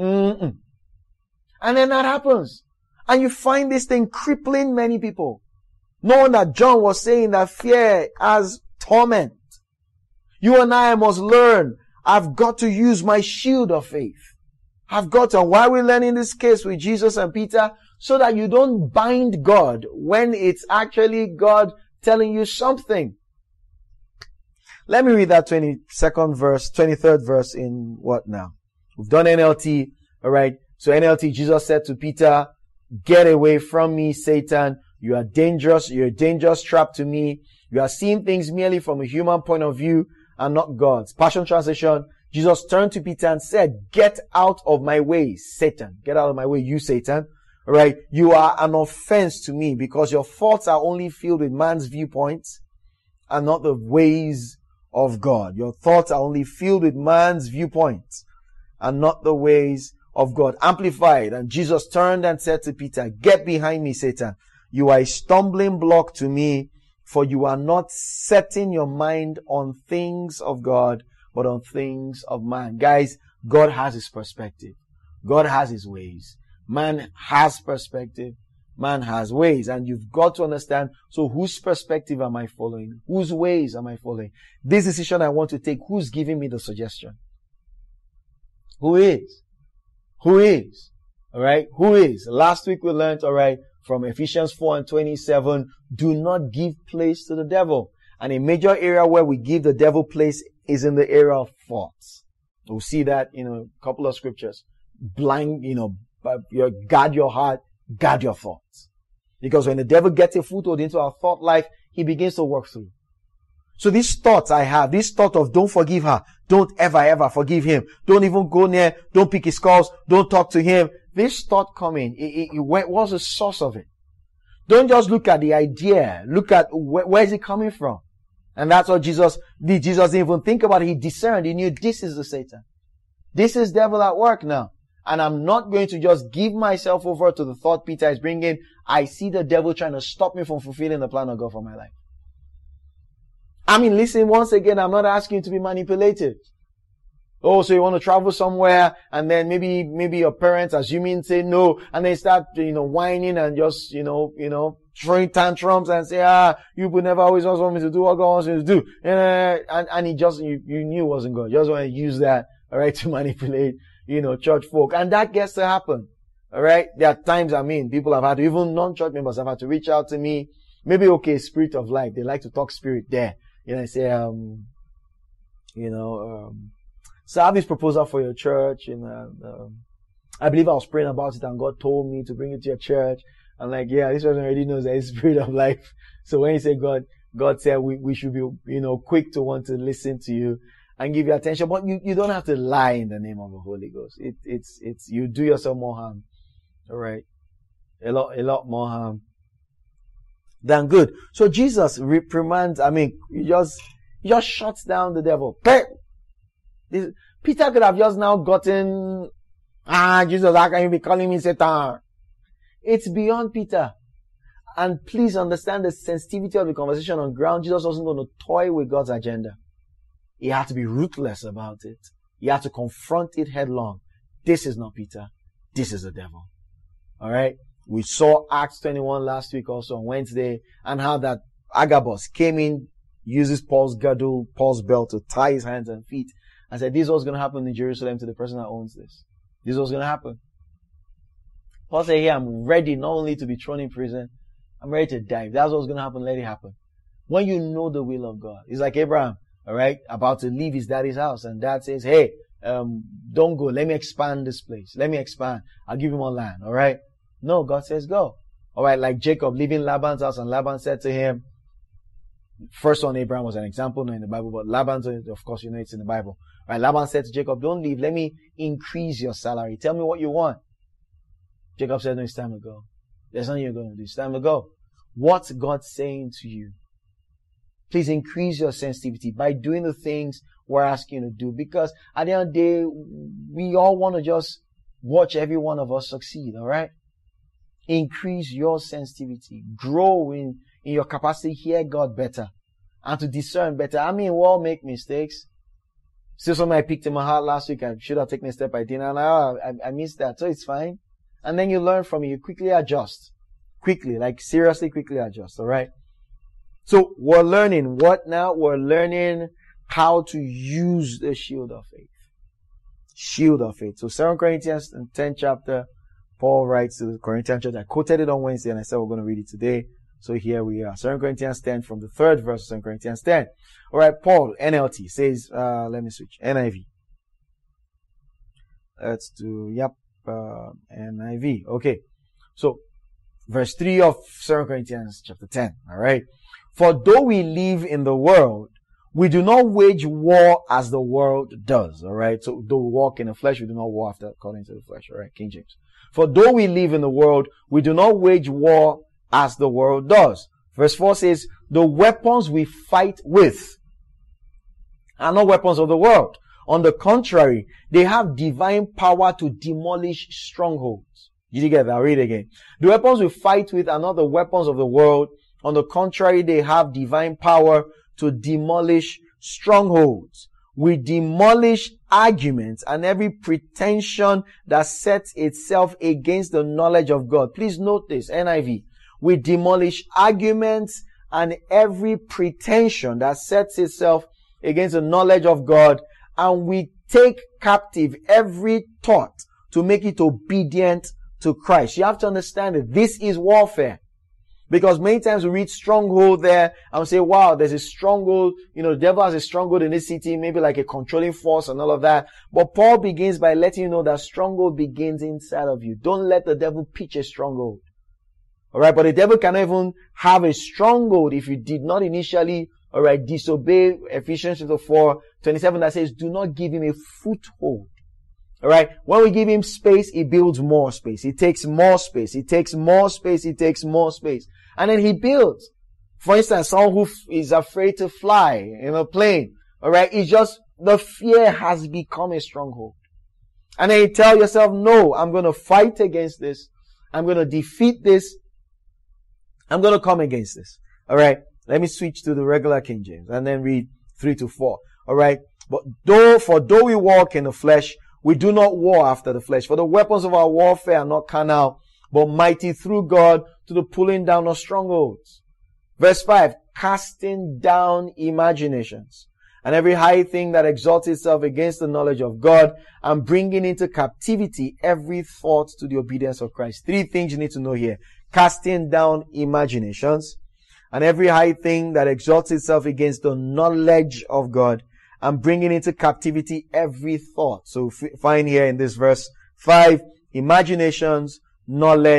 And then that happens. And you find this thing crippling many people. Knowing that John was saying that fear has torment. You and I must learn. I've got to use my shield of faith. I've got to. Why are we learning this case with Jesus and Peter? So that you don't bind God when it's actually God telling you something. Let me read that 23rd verse in what now? We've done NLT. Alright. So NLT, Jesus said to Peter, get away from me, Satan. You are dangerous. You're a dangerous trap to me. You are seeing things merely from a human point of view and not God's. Passion Translation, Jesus turned to Peter and said, get out of my way, Satan. Get out of my way, you Satan. Alright. You are an offense to me because your thoughts are only filled with man's viewpoints and not the ways of God. Your thoughts are only filled with man's viewpoints and not the ways of God. Amplified. And Jesus turned and said to Peter, get behind me, Satan. You are a stumbling block to me, for you are not setting your mind on things of God, but on things of man. Guys, God has his perspective. God has his ways. Man has perspective. Man has ways. And you've got to understand, so whose perspective am I following? Whose ways am I following? This decision I want to take, who's giving me the suggestion? Who is? Who is? Alright? Who is? Last week we learned, alright, from Ephesians 4:27, do not give place to the devil. And a major area where we give the devil place is in the area of thoughts. We'll see that in a couple of scriptures. Guard your heart, guard your thoughts. Because when the devil gets a foothold into our thought life, he begins to work through. So these thoughts I have, this thought of don't forgive her, don't ever forgive him, don't even go near, don't pick his calls, don't talk to him. This thought coming, what's the source of it? Don't just look at the idea, look at where is it coming from? And that's what Jesus did. Jesus didn't even think about it. He discerned. He knew this is the Satan. This is devil at work now. And I'm not going to just give myself over to the thought Peter is bringing. I see the devil trying to stop me from fulfilling the plan of God for my life. I mean, listen, once again, I'm not asking you to be manipulated. Oh, so you want to travel somewhere and then maybe your parents assuming say no and they start, whining and just, throwing tantrums and say, you would never always want me to do what God wants me to do. And he just, you knew it wasn't God. You just want to use that, alright, to manipulate, church folk. And that gets to happen. Alright? There are times, people have had to, even non-church members have had to reach out to me. Maybe, okay, Spirit of Life. They like to talk spirit there. I say, so I have this proposal for your church, I believe I was praying about it and God told me to bring it to your church. I'm like, yeah, this person already knows that it's spirit of life. So when you say God said we should be, quick to want to listen to you and give you attention, but you don't have to lie in the name of the Holy Ghost. It's you do yourself more harm. All right. A lot more harm than good. So Jesus reprimands, he just shuts down the devil. Peter could have just now gotten, Jesus, how can you be calling me Satan? It's beyond Peter. And please understand the sensitivity of the conversation on ground. Jesus wasn't going to toy with God's agenda. He had to be ruthless about it. He had to confront it headlong. This is not Peter. This is the devil. Alright? We saw Acts 21 last week also on Wednesday, and how that Agabus came in, uses Paul's girdle, Paul's belt to tie his hands and feet, and said, this is what's going to happen in Jerusalem to the person that owns this. This is what's going to happen. Paul said, here, I'm ready not only to be thrown in prison, I'm ready to die. If that's what's going to happen, let it happen. When you know the will of God. It's like Abraham, alright, about to leave his daddy's house, and dad says, hey, don't go. Let me expand this place. Let me expand. I'll give you more land, alright? No, God says go. Alright, like Jacob leaving Laban's house, and Laban said to him, first one, Abraham was an example, not in the Bible, but Laban's, of course, it's in the Bible. Right? Laban said to Jacob, don't leave. Let me increase your salary. Tell me what you want. Jacob said, no, it's time to go. There's nothing you're going to do. It's time to go. What's God saying to you? Please increase your sensitivity by doing the things we're asking you to do. Because at the end of the day, we all want to just watch every one of us succeed. Alright? Increase your sensitivity. Grow in your capacity to hear God better and to discern better. We all make mistakes. Still something I picked in my heart last week. I should have taken a step I didn't. And I missed that. So it's fine. And then you learn from it. You quickly adjust. Quickly, like seriously quickly adjust. Alright? So we're learning what now? We're learning how to use the shield of faith. Shield of faith. So 2 Corinthians 10 chapter, Paul writes to the Corinthian church. I quoted it on Wednesday and I said we're going to read it today. So here we are. 2 Corinthians 10 from the 3rd verse of 2 Corinthians 10. Alright, Paul, NLT, says, let me switch. NIV. Let's do, NIV. Okay. So, verse 3 of 2 Corinthians chapter 10. Alright. For though we live in the world, we do not wage war as the world does. Alright. So, though we walk in the flesh, we do not war after according to the flesh. Alright, King James. For though we live in the world, we do not wage war as the world does. Verse 4 says, the weapons we fight with are not weapons of the world. On the contrary, they have divine power to demolish strongholds. Did you get that? I'll read it again. The weapons we fight with are not the weapons of the world. On the contrary, they have divine power to demolish strongholds. We demolish arguments and every pretension that sets itself against the knowledge of God. Please note this, NIV. We demolish arguments and every pretension that sets itself against the knowledge of God, and we take captive every thought to make it obedient to Christ. You have to understand that this is warfare. Because many times we read stronghold there and we say, wow, there's a stronghold, the devil has a stronghold in this city, maybe like a controlling force and all of that. But Paul begins by letting you know that stronghold begins inside of you. Don't let the devil pitch a stronghold. Alright, but the devil cannot even have a stronghold if you did not initially, disobey Ephesians 4:27 that says, do not give him a foothold. Alright, when we give him space, he builds more space. He takes more space. He takes more space. He takes more space. And then he builds. For instance, someone who is afraid to fly in a plane. Alright, it's just, the fear has become a stronghold. And then you tell yourself, no, I'm going to fight against this. I'm going to defeat this. I'm going to come against this. Alright. Let me switch to the regular King James and then read 3-4. Alright. But though we walk in the flesh, we do not war after the flesh. For the weapons of our warfare are not carnal, but mighty through God to the pulling down of strongholds. Verse 5. Casting down imaginations and every high thing that exalts itself against the knowledge of God, and bringing into captivity every thought to the obedience of Christ. 3 things you need to know here. Casting down imaginations and every high thing that exalts itself against the knowledge of God, and bringing into captivity every thought. So find here in this verse 5, imaginations, knowledge,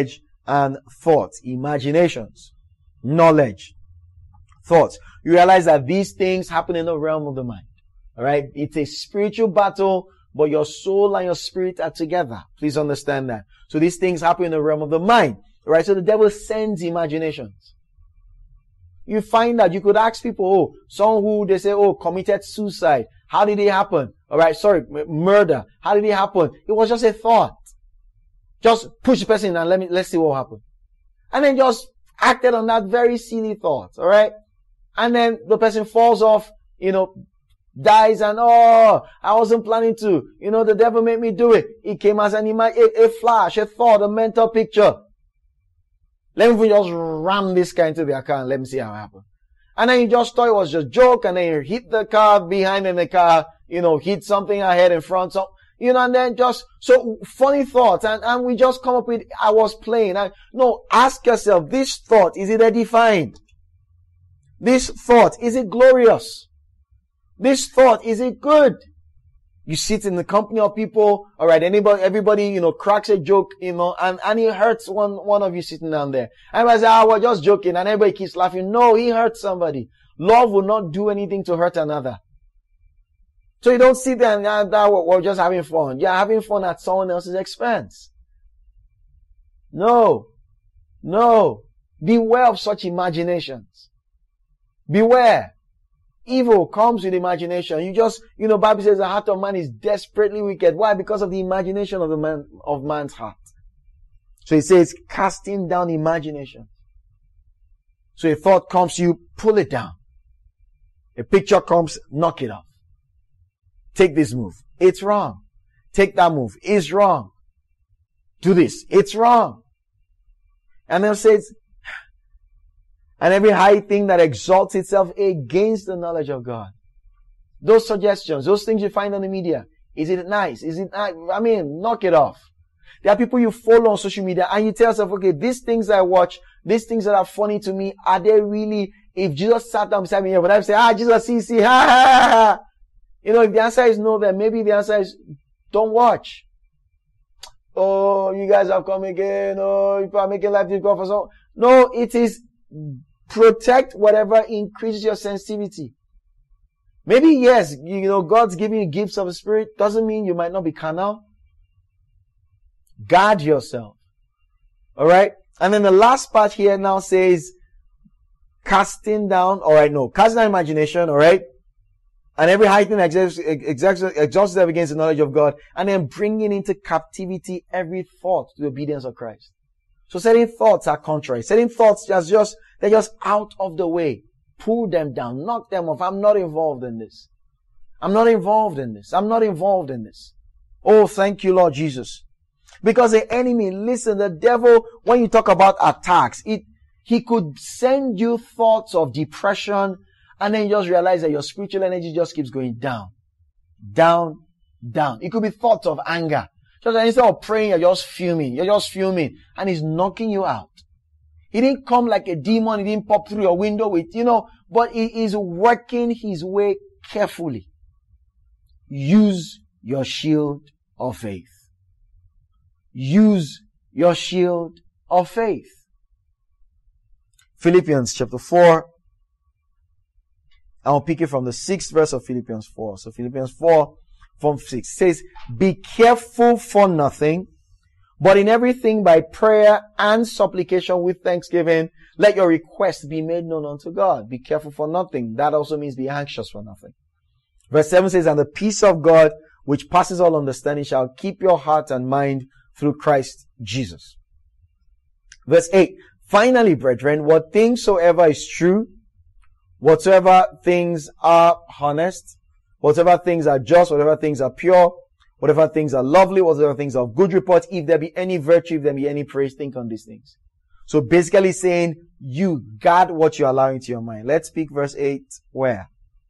and thoughts, imaginations, knowledge, thoughts. You realize that these things happen in the realm of the mind. Alright? It's a spiritual battle, but your soul and your spirit are together. Please understand that. So these things happen in the realm of the mind. Right? So the devil sends imaginations. You find that you could ask people, someone who they say, committed suicide. How did it happen? Alright, murder. How did it happen? It was just a thought. Just push the person and let's see what happened. And then just acted on that very silly thought. Alright? And then the person falls off, dies and, I wasn't planning to. The devil made me do it. It came as a flash, a thought, a mental picture. Let me just ram this guy into the car and let me see how it happened. And then you just thought it was just a joke, and then you hit the car behind and the car, hit something ahead in front. So, and then so funny thoughts. And we just come up with, I was playing. No, ask yourself, this thought, is it edifying? This thought, is it glorious? This thought, is it good? You sit in the company of people, alright, everybody, cracks a joke, and it hurts one of you sitting down there. Everybody says, we're just joking, and everybody keeps laughing. No, he hurts somebody. Love will not do anything to hurt another. So you don't sit there and we're just having fun. You're having fun at someone else's expense. No. Beware of such imaginations. Beware. Evil comes with imagination. Bible says the heart of man is desperately wicked. Why? Because of the imagination of man's heart. So it says casting down imagination. So a thought comes, you pull it down. A picture comes, knock it off. Take this move. It's wrong. Take that move. It's wrong. Do this. It's wrong. And then it says, and every high thing that exalts itself against the knowledge of God. Those suggestions, those things you find on the media. Is it nice? Knock it off. There are people you follow on social media and you tell yourself, okay, these things I watch, these things that are funny to me, are they really, if Jesus sat down beside me here, would I say, Jesus, see, ha, ha, ha, ha. If the answer is no, then maybe the answer is, don't watch. Oh, you guys have come again. Oh, you are making life difficult for some. No, it is, protect whatever increases your sensitivity. Maybe yes, God's giving you gifts of the Spirit. Doesn't mean you might not be carnal. Guard yourself. Alright? And then the last part here now says, casting down imagination, alright? And every high thing exalts itself against the knowledge of God. And then bringing into captivity every thought to the obedience of Christ. So certain thoughts are contrary. Certain thoughts they're just out of the way. Pull them down. Knock them off. I'm not involved in this. I'm not involved in this. I'm not involved in this. Oh, thank you, Lord Jesus. Because the enemy, listen, the devil, when you talk about attacks, he could send you thoughts of depression, and then you just realize that your spiritual energy just keeps going down. Down, down. It could be thoughts of anger. Just instead of praying, you're just fuming. And he's knocking you out. He didn't come like a demon. He didn't pop through your window with, but he is working his way carefully. Use your shield of faith. Use your shield of faith. Philippians chapter 4. I'll pick it from the 6th verse of Philippians 4. So Philippians 4 from 6 says, be careful for nothing, but in everything by prayer and supplication with thanksgiving, let your requests be made known unto God. Be careful for nothing. That also means be anxious for nothing. Verse 7 says, and the peace of God, which passes all understanding, shall keep your heart and mind through Christ Jesus. Verse 8, finally, brethren, what things soever is true, whatsoever things are honest, whatever things are just, whatever things are pure, whatever things are lovely, whatever things are of good report, if there be any virtue, if there be any praise, think on these things. So basically saying, you guard what you allow into your mind. Let's pick verse 8. Where?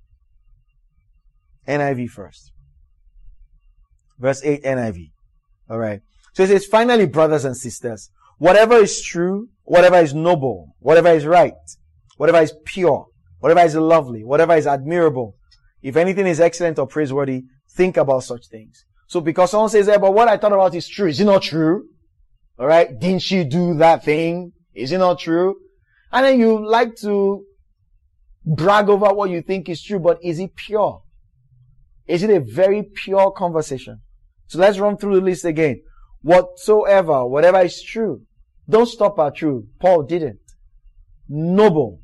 NIV first. Verse 8 NIV. Alright. So it says, finally, brothers and sisters, whatever is true, whatever is noble, whatever is right, whatever is pure, whatever is lovely, whatever is admirable, if anything is excellent or praiseworthy, think about such things. So because someone says, but what I thought about is true. Is it not true? Alright? Didn't she do that thing? Is it not true? And then you like to brag over what you think is true, but is it pure? Is it a very pure conversation? So let's run through the list again. Whatsoever, whatever is true. Don't stop at true. Paul didn't. Noble.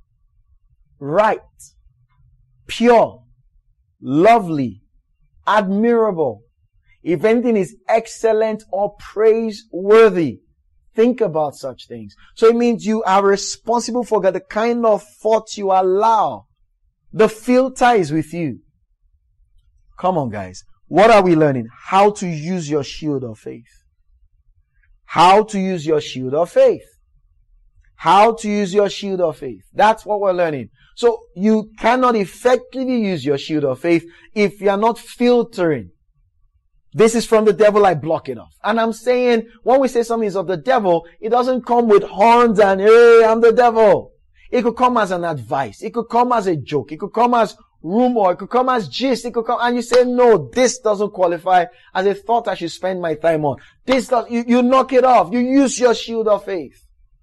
Right. Pure. Lovely. Admirable. If anything is excellent or praiseworthy, think about such things. So it means you are responsible for the kind of thoughts you allow. The filter is with you. Come on, guys. What are we learning? How to use your shield of faith. How to use your shield of faith. How to use your shield of faith. That's what we're learning. So you cannot effectively use your shield of faith if you're not filtering. This is from the devil, I block it off. And I'm saying, when we say something is of the devil, it doesn't come with horns and, hey, I'm the devil. It could come as an advice. It could come as a joke. It could come as rumor. It could come as gist. It could come, and you say, no, this doesn't qualify as a thought I should spend my time on. This does, you knock it off. You use your shield of faith.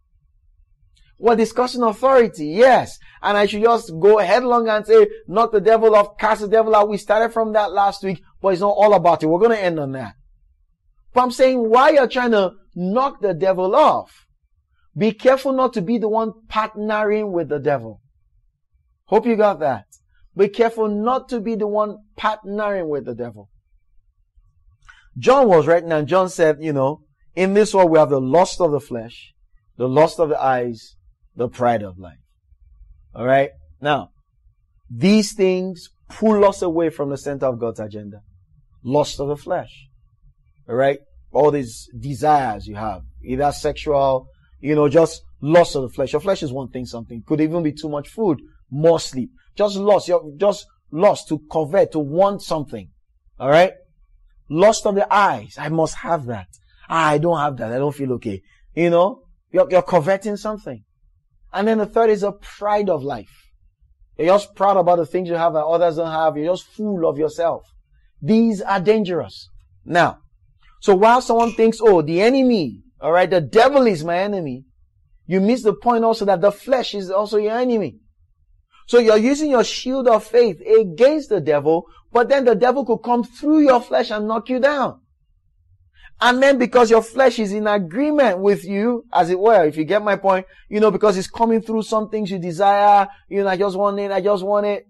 We're discussing authority, yes. And I should just go headlong and say, knock the devil off, cast the devil out. We started from that last week, but it's not all about it. We're going to end on that. But I'm saying, while you're trying to knock the devil off, be careful not to be the one partnering with the devil. Hope you got that. Be careful not to be the one partnering with the devil. John was writing, and John said, in this world we have the lust of the flesh, the lust of the eyes, the pride of life. Alright? Now, these things pull us away from the center of God's agenda. Lust of the flesh. Alright? All these desires you have. Either sexual, just lust of the flesh. Your flesh is one thing, something. Could even be too much food, more sleep. Just lust. Just lust to covet, to want something. Alright? Lust of the eyes. I must have that. I don't have that. I don't feel okay. You're coveting something. And then the third is a pride of life. You're just proud about the things you have that others don't have. You're just full of yourself. These are dangerous. Now, so while someone thinks, the enemy, alright, the devil is my enemy, you miss the point also that the flesh is also your enemy. So you're using your shield of faith against the devil, but then the devil could come through your flesh and knock you down. And then because your flesh is in agreement with you, as it were, if you get my point, because it's coming through some things you desire, I just want it.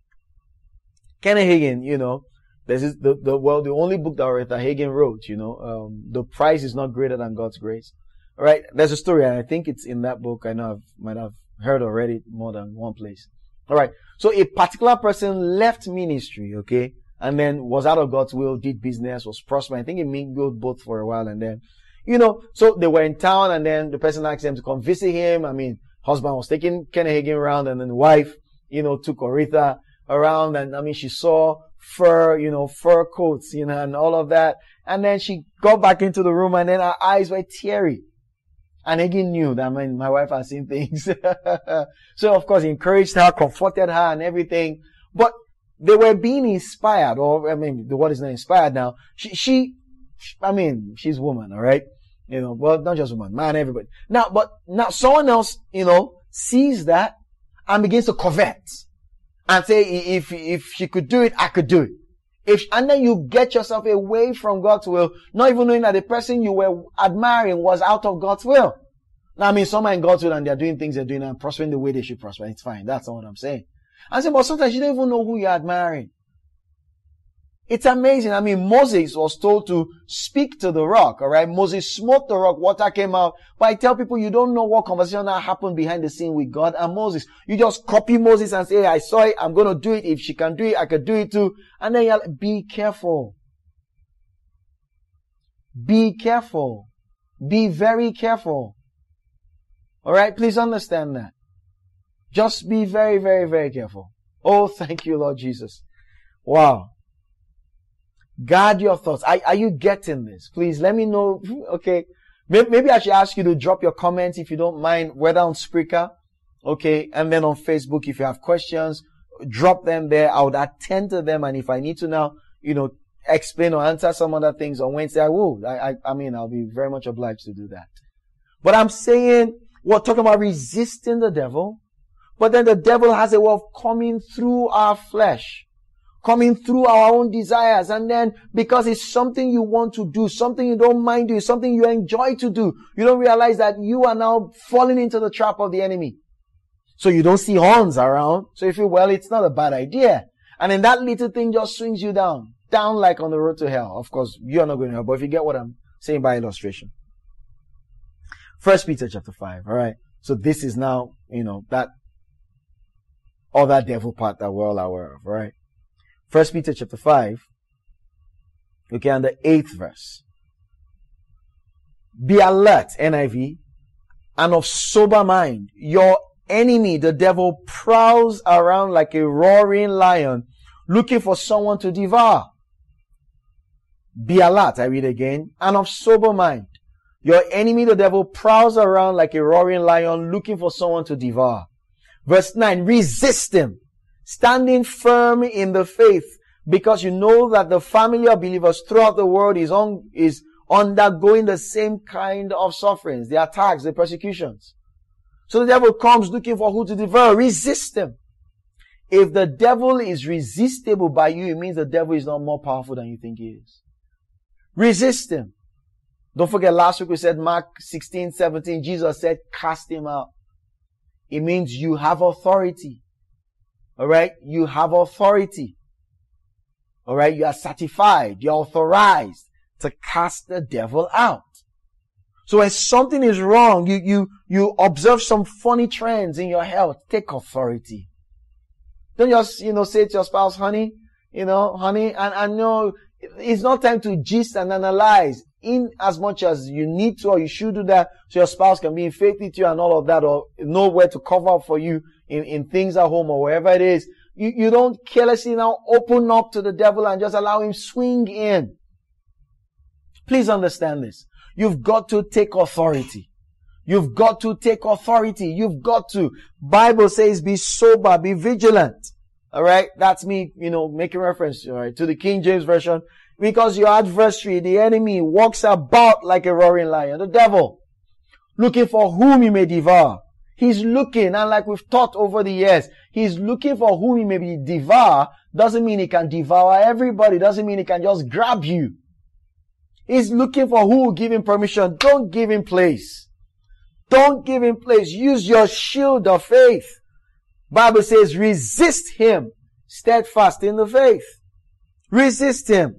Kenneth Hagin, this is the only book that Aretha Hagin wrote, The Price is Not Greater Than God's Grace. Alright, there's a story, and I think it's in that book. I know might have heard or read it more than one place. Alright, so a particular person left ministry, okay? And then was out of God's will, did business, was prospering. I think it mingled both for a while, and then, so they were in town, and then the person asked them to come visit him. Husband was taking Kenneth Hagin around, and then the wife, took Aretha around, and she saw fur coats, and all of that. And then she got back into the room, and then her eyes were teary. And Hagin knew that, my wife had seen things. So of course he encouraged her, comforted her and everything. But they were being inspired, the word is not inspired now. She's woman, alright? Not just woman, man, everybody. Now someone else, sees that and begins to covet. And say, if she could do it, I could do it. And then you get yourself away from God's will, not even knowing that the person you were admiring was out of God's will. Now, some are in God's will and they're doing things they're doing and prospering the way they should prosper. It's fine. That's not what I'm saying. But sometimes you don't even know who you're admiring. It's amazing. Moses was told to speak to the rock, alright? Moses smote the rock, water came out. But I tell people, you don't know what conversation that happened behind the scene with God and Moses. You just copy Moses and say, hey, I saw it, I'm gonna do it. If she can do it, I can do it too. And then you're like, be careful. Be careful. Be very careful. Alright? Please understand that. Just be very, very, very careful. Oh, thank you, Lord Jesus. Wow. Guard your thoughts. Are you getting this? Please let me know. Okay. Maybe I should ask you to drop your comments if you don't mind, whether on Spreaker. Okay. And then on Facebook, if you have questions, drop them there. I would attend to them. And if I need to now, explain or answer some other things on Wednesday, I will. I mean, I'll be very much obliged to do that. But I'm saying, we're talking about resisting the devil. But then the devil has a way of coming through our flesh, coming through our own desires. And then because it's something you want to do, something you don't mind doing, something you enjoy to do, you don't realize that you are now falling into the trap of the enemy. So you don't see horns around. So you feel, well, it's not a bad idea. And then that little thing just swings you down like on the road to hell. Of course, you're not going to hell, but if you get what I'm saying by illustration. 1 Peter chapter 5, alright? So this is now, that other devil part that we're all aware of, right? 1 Peter chapter 5, okay, and the 8th verse. Be alert, NIV, and of sober mind. Your enemy, the devil, prowls around like a roaring lion, looking for someone to devour. Be alert, I read again, and of sober mind. Your enemy, the devil, prowls around like a roaring lion, looking for someone to devour. Verse 9, resist him, standing firm in the faith, because you know that the family of believers throughout the world is undergoing the same kind of sufferings, the attacks, the persecutions. So the devil comes looking for who to devour. Resist him. If the devil is resistible by you, it means the devil is not more powerful than you think he is. Resist him. Don't forget, last week we said Mark 16:17, Jesus said, cast him out. It means you have authority. Alright? You have authority. Alright? You are certified. You're authorized to cast the devil out. So when something is wrong, you observe some funny trends in your health, take authority. Don't just, say to your spouse, honey, honey, and no, it's not time to gist and analyze. In as much as you need to or you should do that, so your spouse can be in faith with you and all of that, or know where to cover up for you in things at home or wherever it is. You don't carelessly now open up to the devil and just allow him swing in. Please understand this. You've got to take authority. You've got to take authority. You've got to. Bible says be sober, be vigilant. Alright? That's me, making reference, alright, to the King James Version. Because your adversary, the enemy, walks about like a roaring lion, the devil, looking for whom he may devour. He's looking, and like we've taught over the years, he's looking for whom he may devour. Doesn't mean he can devour everybody. Doesn't mean he can just grab you. He's looking for who will give him permission. Don't give him place. Don't give him place. Use your shield of faith. Bible says resist him, steadfast in the faith. Resist him.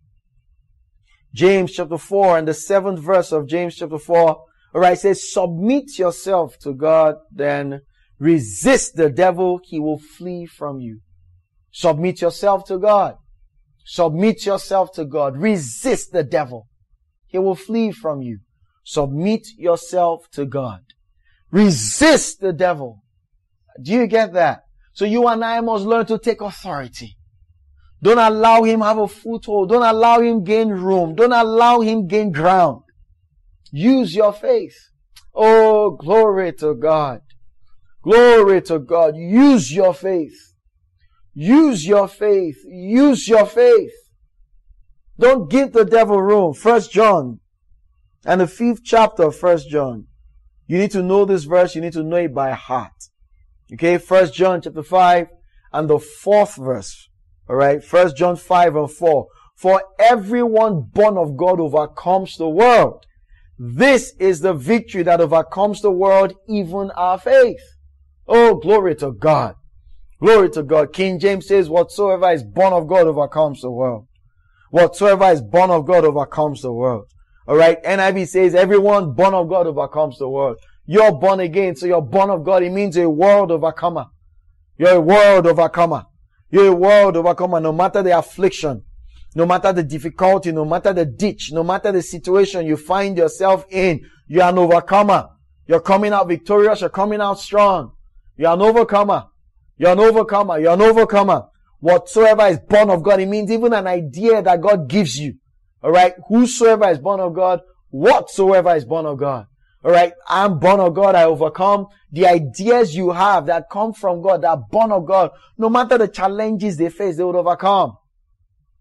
James chapter 4 and the 7th verse of James chapter 4. Alright, it says, submit yourself to God, then resist the devil, he will flee from you. Submit yourself to God. Submit yourself to God. Resist the devil. He will flee from you. Submit yourself to God. Resist the devil. Do you get that? So you and I must learn to take authority. Don't allow him have a foothold. Don't allow him gain room. Don't allow him gain ground. Use your faith. Oh, glory to God. Glory to God. Use your faith. Use your faith. Use your faith. Don't give the devil room. 1 John and the 5th chapter of 1 John. You need to know this verse. You need to know it by heart. Okay, 1 John chapter 5 and the 4th verse. Alright, 1 John 5 and 4. For everyone born of God overcomes the world. This is the victory that overcomes the world, even our faith. Oh, glory to God. Glory to God. King James says, whatsoever is born of God overcomes the world. Whatsoever is born of God overcomes the world. Alright, NIV says, everyone born of God overcomes the world. You're born again, so you're born of God. It means a world overcomer. You're a world overcomer. You're a world overcomer, no matter the affliction, no matter the difficulty, no matter the ditch, no matter the situation you find yourself in. You're an overcomer. You're coming out victorious. You're coming out strong. You're an overcomer. You're an overcomer. You're an overcomer. Whatsoever is born of God, it means even an idea that God gives you. Alright? Whosoever is born of God, whatsoever is born of God. Alright? I'm born of God, I overcome. The ideas you have that come from God, that are born of God, no matter the challenges they face, they would overcome.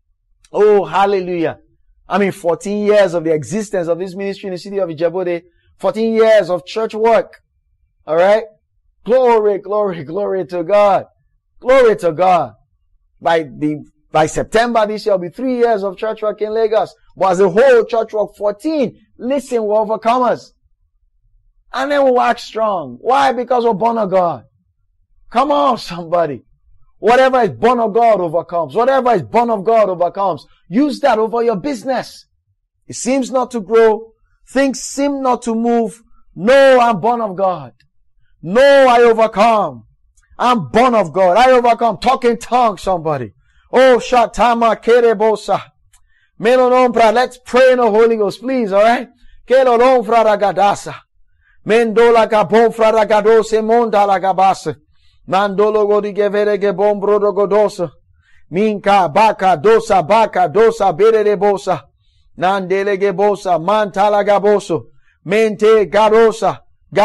Oh, hallelujah. 14 years of the existence of this ministry in the city of Ijebu-Ode. 14 years of church work. Alright? Glory, glory, glory to God. Glory to God. By September this year, it'll be 3 years of church work in Lagos. But as a whole, church work 14. Listen, we're overcomers. And then we'll act strong. Why? Because we're born of God. Come on, somebody. Whatever is born of God overcomes. Whatever is born of God overcomes. Use that over your business. It seems not to grow. Things seem not to move. No, I'm born of God. No, I overcome. I'm born of God. I overcome. Talk in tongues, somebody. Oh, Shatama Kerebosa. Melonompra. Let's pray in the Holy Ghost, please, alright? Kelolonfra ragadasa. Mendola gabon fraragadose monda la gabasa. Mandolo godi gevere gebon brodo godosa. Minka baka dosa bere bosa. Nandele gebosa mantala gaboso. Mente garosa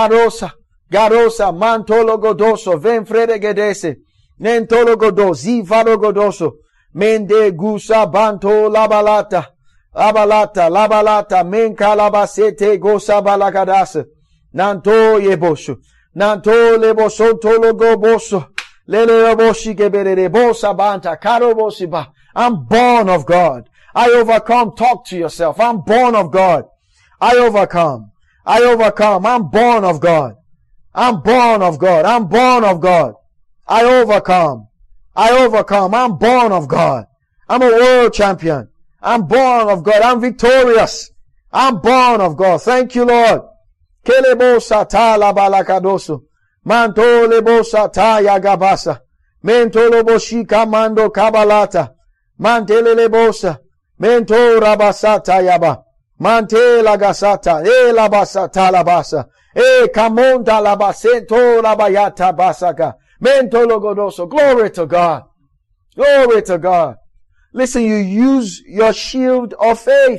mantolo godoso. Ven frere gedese. Nentolo godosi varo godoso. Mende gusa banto labalata. Labalata. Menka labasete gosa balagadasa. Nanto yebosho. Nanto leboso tologo boso. Lele boshi gebere bosa banta karo bosiba. I'm born of God. I overcome. Talk to yourself. I'm born of God. I overcome. I'm born of God. I'm born of God. I'm born of God. I overcome. I'm born of God. I'm a world champion. I'm born of God. I'm victorious. I'm born of God. Thank you, Lord. Kelebosa ta la balakadoso. Manto lebosa ta yagabasa. Mento loboshika mando kabalata. Mantele lebosa. Mento rabasata yaba. Mante lagasata. Labasata labasa. Kamonta labasento labayata basaka. Mento logodoso. Glory to God. Glory to God. Listen, you use your shield of faith.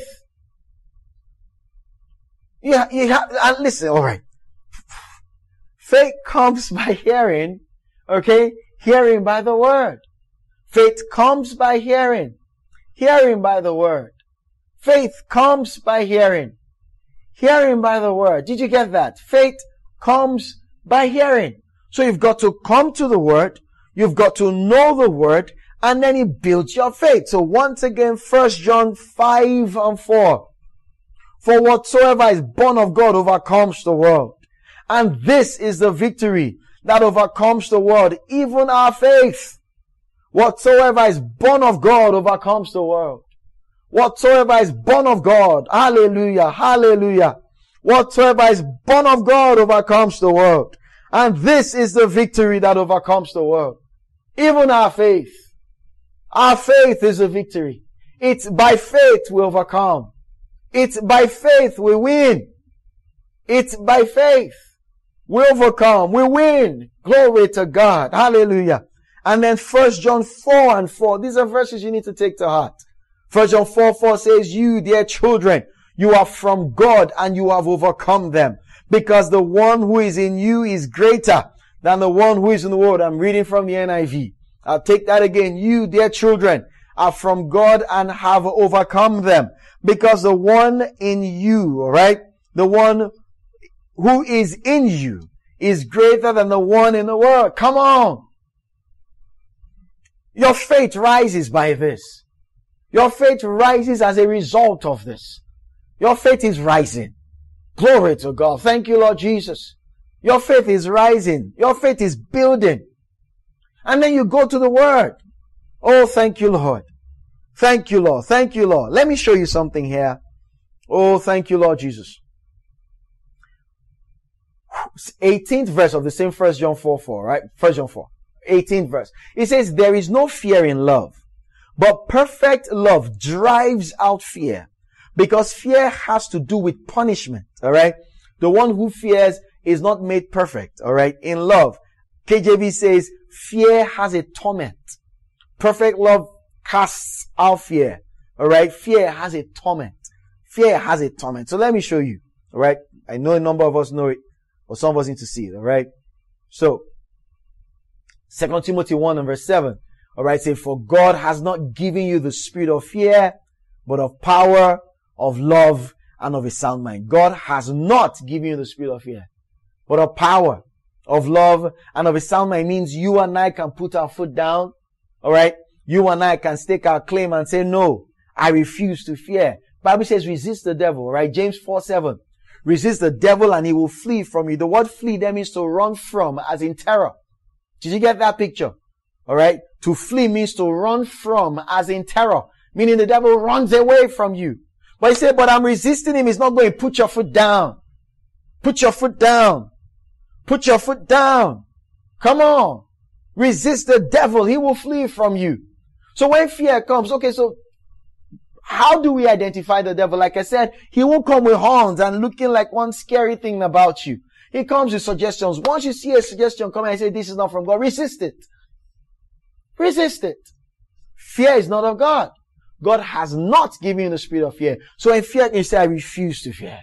You have, and listen, alright. Faith comes by hearing, okay? Hearing by the word. Faith comes by hearing. Hearing by the word. Faith comes by hearing. Hearing by the word. Did you get that? Faith comes by hearing. So you've got to come to the word. You've got to know the word. And then it builds your faith. So once again, 1 John 5:4. For whatsoever is born of God overcomes the world. And this is the victory that overcomes the world, even our faith. Whatsoever is born of God overcomes the world. Whatsoever is born of God, hallelujah, hallelujah. Whatsoever is born of God overcomes the world. And this is the victory that overcomes the world. Even our faith. Our faith is a victory. It's by faith we overcome. It's by faith we win. It's by faith we overcome. We win. Glory to God. Hallelujah. And then 1 John 4:4. These are verses you need to take to heart. 1 John 4:4 says, you, dear children, you are from God and you have overcome them. Because the one who is in you is greater than the one who is in the world. I'm reading from the NIV. I'll take that again. You, dear children, are from God and have overcome them. Because the one in you, alright, the one who is in you is greater than the one in the world. Come on. Your faith rises by this. Your faith rises as a result of this. Your faith is rising. Glory to God. Thank you, Lord Jesus. Your faith is rising. Your faith is building. And then you go to the word. Oh, thank you, Lord. Thank you, Lord. Thank you, Lord. Let me show you something here. Oh, thank you, Lord Jesus. 18th verse of the same 1 John 4:4, right? 1 John 4. 18th verse. It says, there is no fear in love, but perfect love drives out fear, because fear has to do with punishment, alright? The one who fears is not made perfect, alright? In love, KJV says, fear has a torment. Perfect love casts out fear. Alright? Fear has a torment. Fear has a torment. So let me show you. Alright? I know a number of us know it, but some of us need to see it. Alright? So, 2 Timothy 1:7. Alright, say, for God has not given you the spirit of fear, but of power, of love, and of a sound mind. God has not given you the spirit of fear, but of power, of love, and of a sound mind. Means you and I can put our foot down. Alright? You and I can stake our claim and say, no, I refuse to fear. Bible says resist the devil, right? James 4:7. Resist the devil and he will flee from you. The word flee there means to run from, as in terror. Did you get that picture? Alright? To flee means to run from, as in terror. Meaning the devil runs away from you. But he said, but I'm resisting him. He's not going, put your foot down. Put your foot down. Put your foot down. Come on. Resist the devil. He will flee from you. So when fear comes, okay, so how do we identify the devil? Like I said, he won't come with horns and looking like one scary thing about you. He comes with suggestions. Once you see a suggestion come and say, this is not from God, resist it. Resist it. Fear is not of God. God has not given you the spirit of fear. So in fear, you say, I refuse to fear.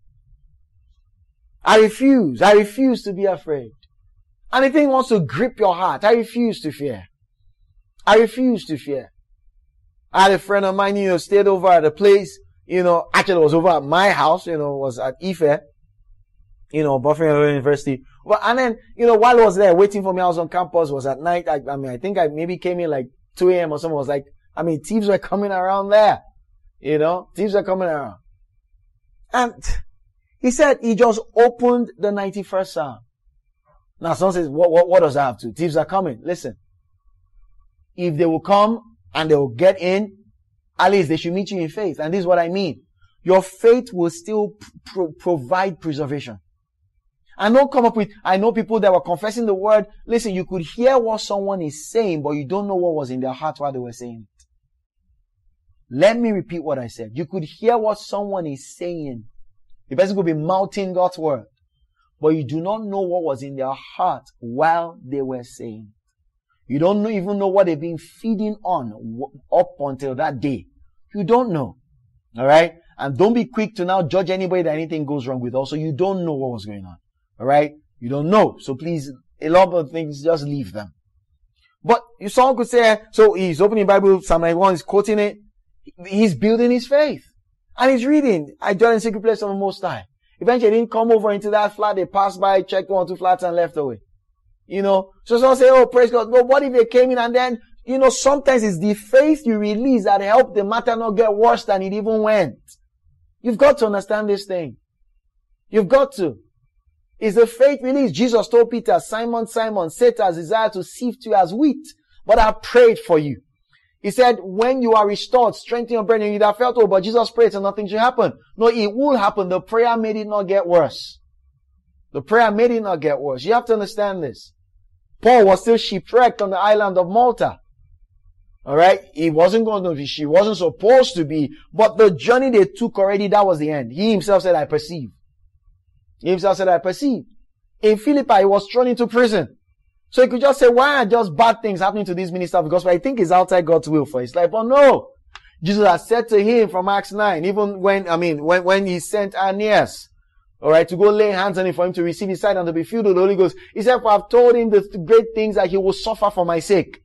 I refuse to be afraid. Anything wants to grip your heart, I refuse to fear. I refuse to fear. I had a friend of mine, stayed over at a place, actually it was over at my house, was at Ife, Buffalo University. Well, and then, while I was there waiting for me, I was on campus, was at night. I think I maybe came in like 2 a.m. or something. Was like, thieves were coming around there. Thieves were coming around. And he said he just opened the 91st Psalm. Now someone says, what does that have to? Thieves are coming. Listen. If they will come and they will get in, at least they should meet you in faith. And this is what I mean. Your faith will still provide preservation. And don't come up with, I know people that were confessing the word. Listen, you could hear what someone is saying, but you don't know what was in their heart while they were saying it. Let me repeat what I said. You could hear what someone is saying. The person could be mouthing God's word, but you do not know what was in their heart while they were saying. You don't even know what they've been feeding on up until that day. You don't know. Alright? And don't be quick to now judge anybody that anything goes wrong with. Also, you don't know what was going on. Alright? You don't know. So please, a lot of things, just leave them. But someone could say, so he's opening the Bible, Psalm 91, he's quoting it. He's building his faith. And he's reading, I dwell in secret place of the Most High. Eventually, he didn't come over into that flat. They passed by, checked 1 or 2 flats and left away. So someone say, oh, praise God. But what if they came in and then, sometimes it's the faith you release that helped the matter not get worse than it even went. You've got to understand this thing. You've got to. It's the faith release. Jesus told Peter, Simon, Simon, Satan desire to sift you as wheat, but I prayed for you. He said, when you are restored, strengthen your brethren. You'd have felt, but Jesus prayed so nothing should happen. No, it will happen. The prayer made it not get worse. The prayer made it not get worse. You have to understand this. Paul was still shipwrecked on the island of Malta. Alright? He wasn't going to be, she wasn't supposed to be, but the journey they took already, that was the end. He himself said, I perceive. He himself said, I perceive. In Philippi, he was thrown into prison. So he could just say, why are just bad things happening to this minister of the gospel? I think it's outside God's will for his life. But no. Jesus has said to him from Acts 9, even when he sent Aeneas, alright, to go lay hands on him for him to receive his sight and to be filled with the Holy Ghost. He said, for I've told him the great things that he will suffer for my sake.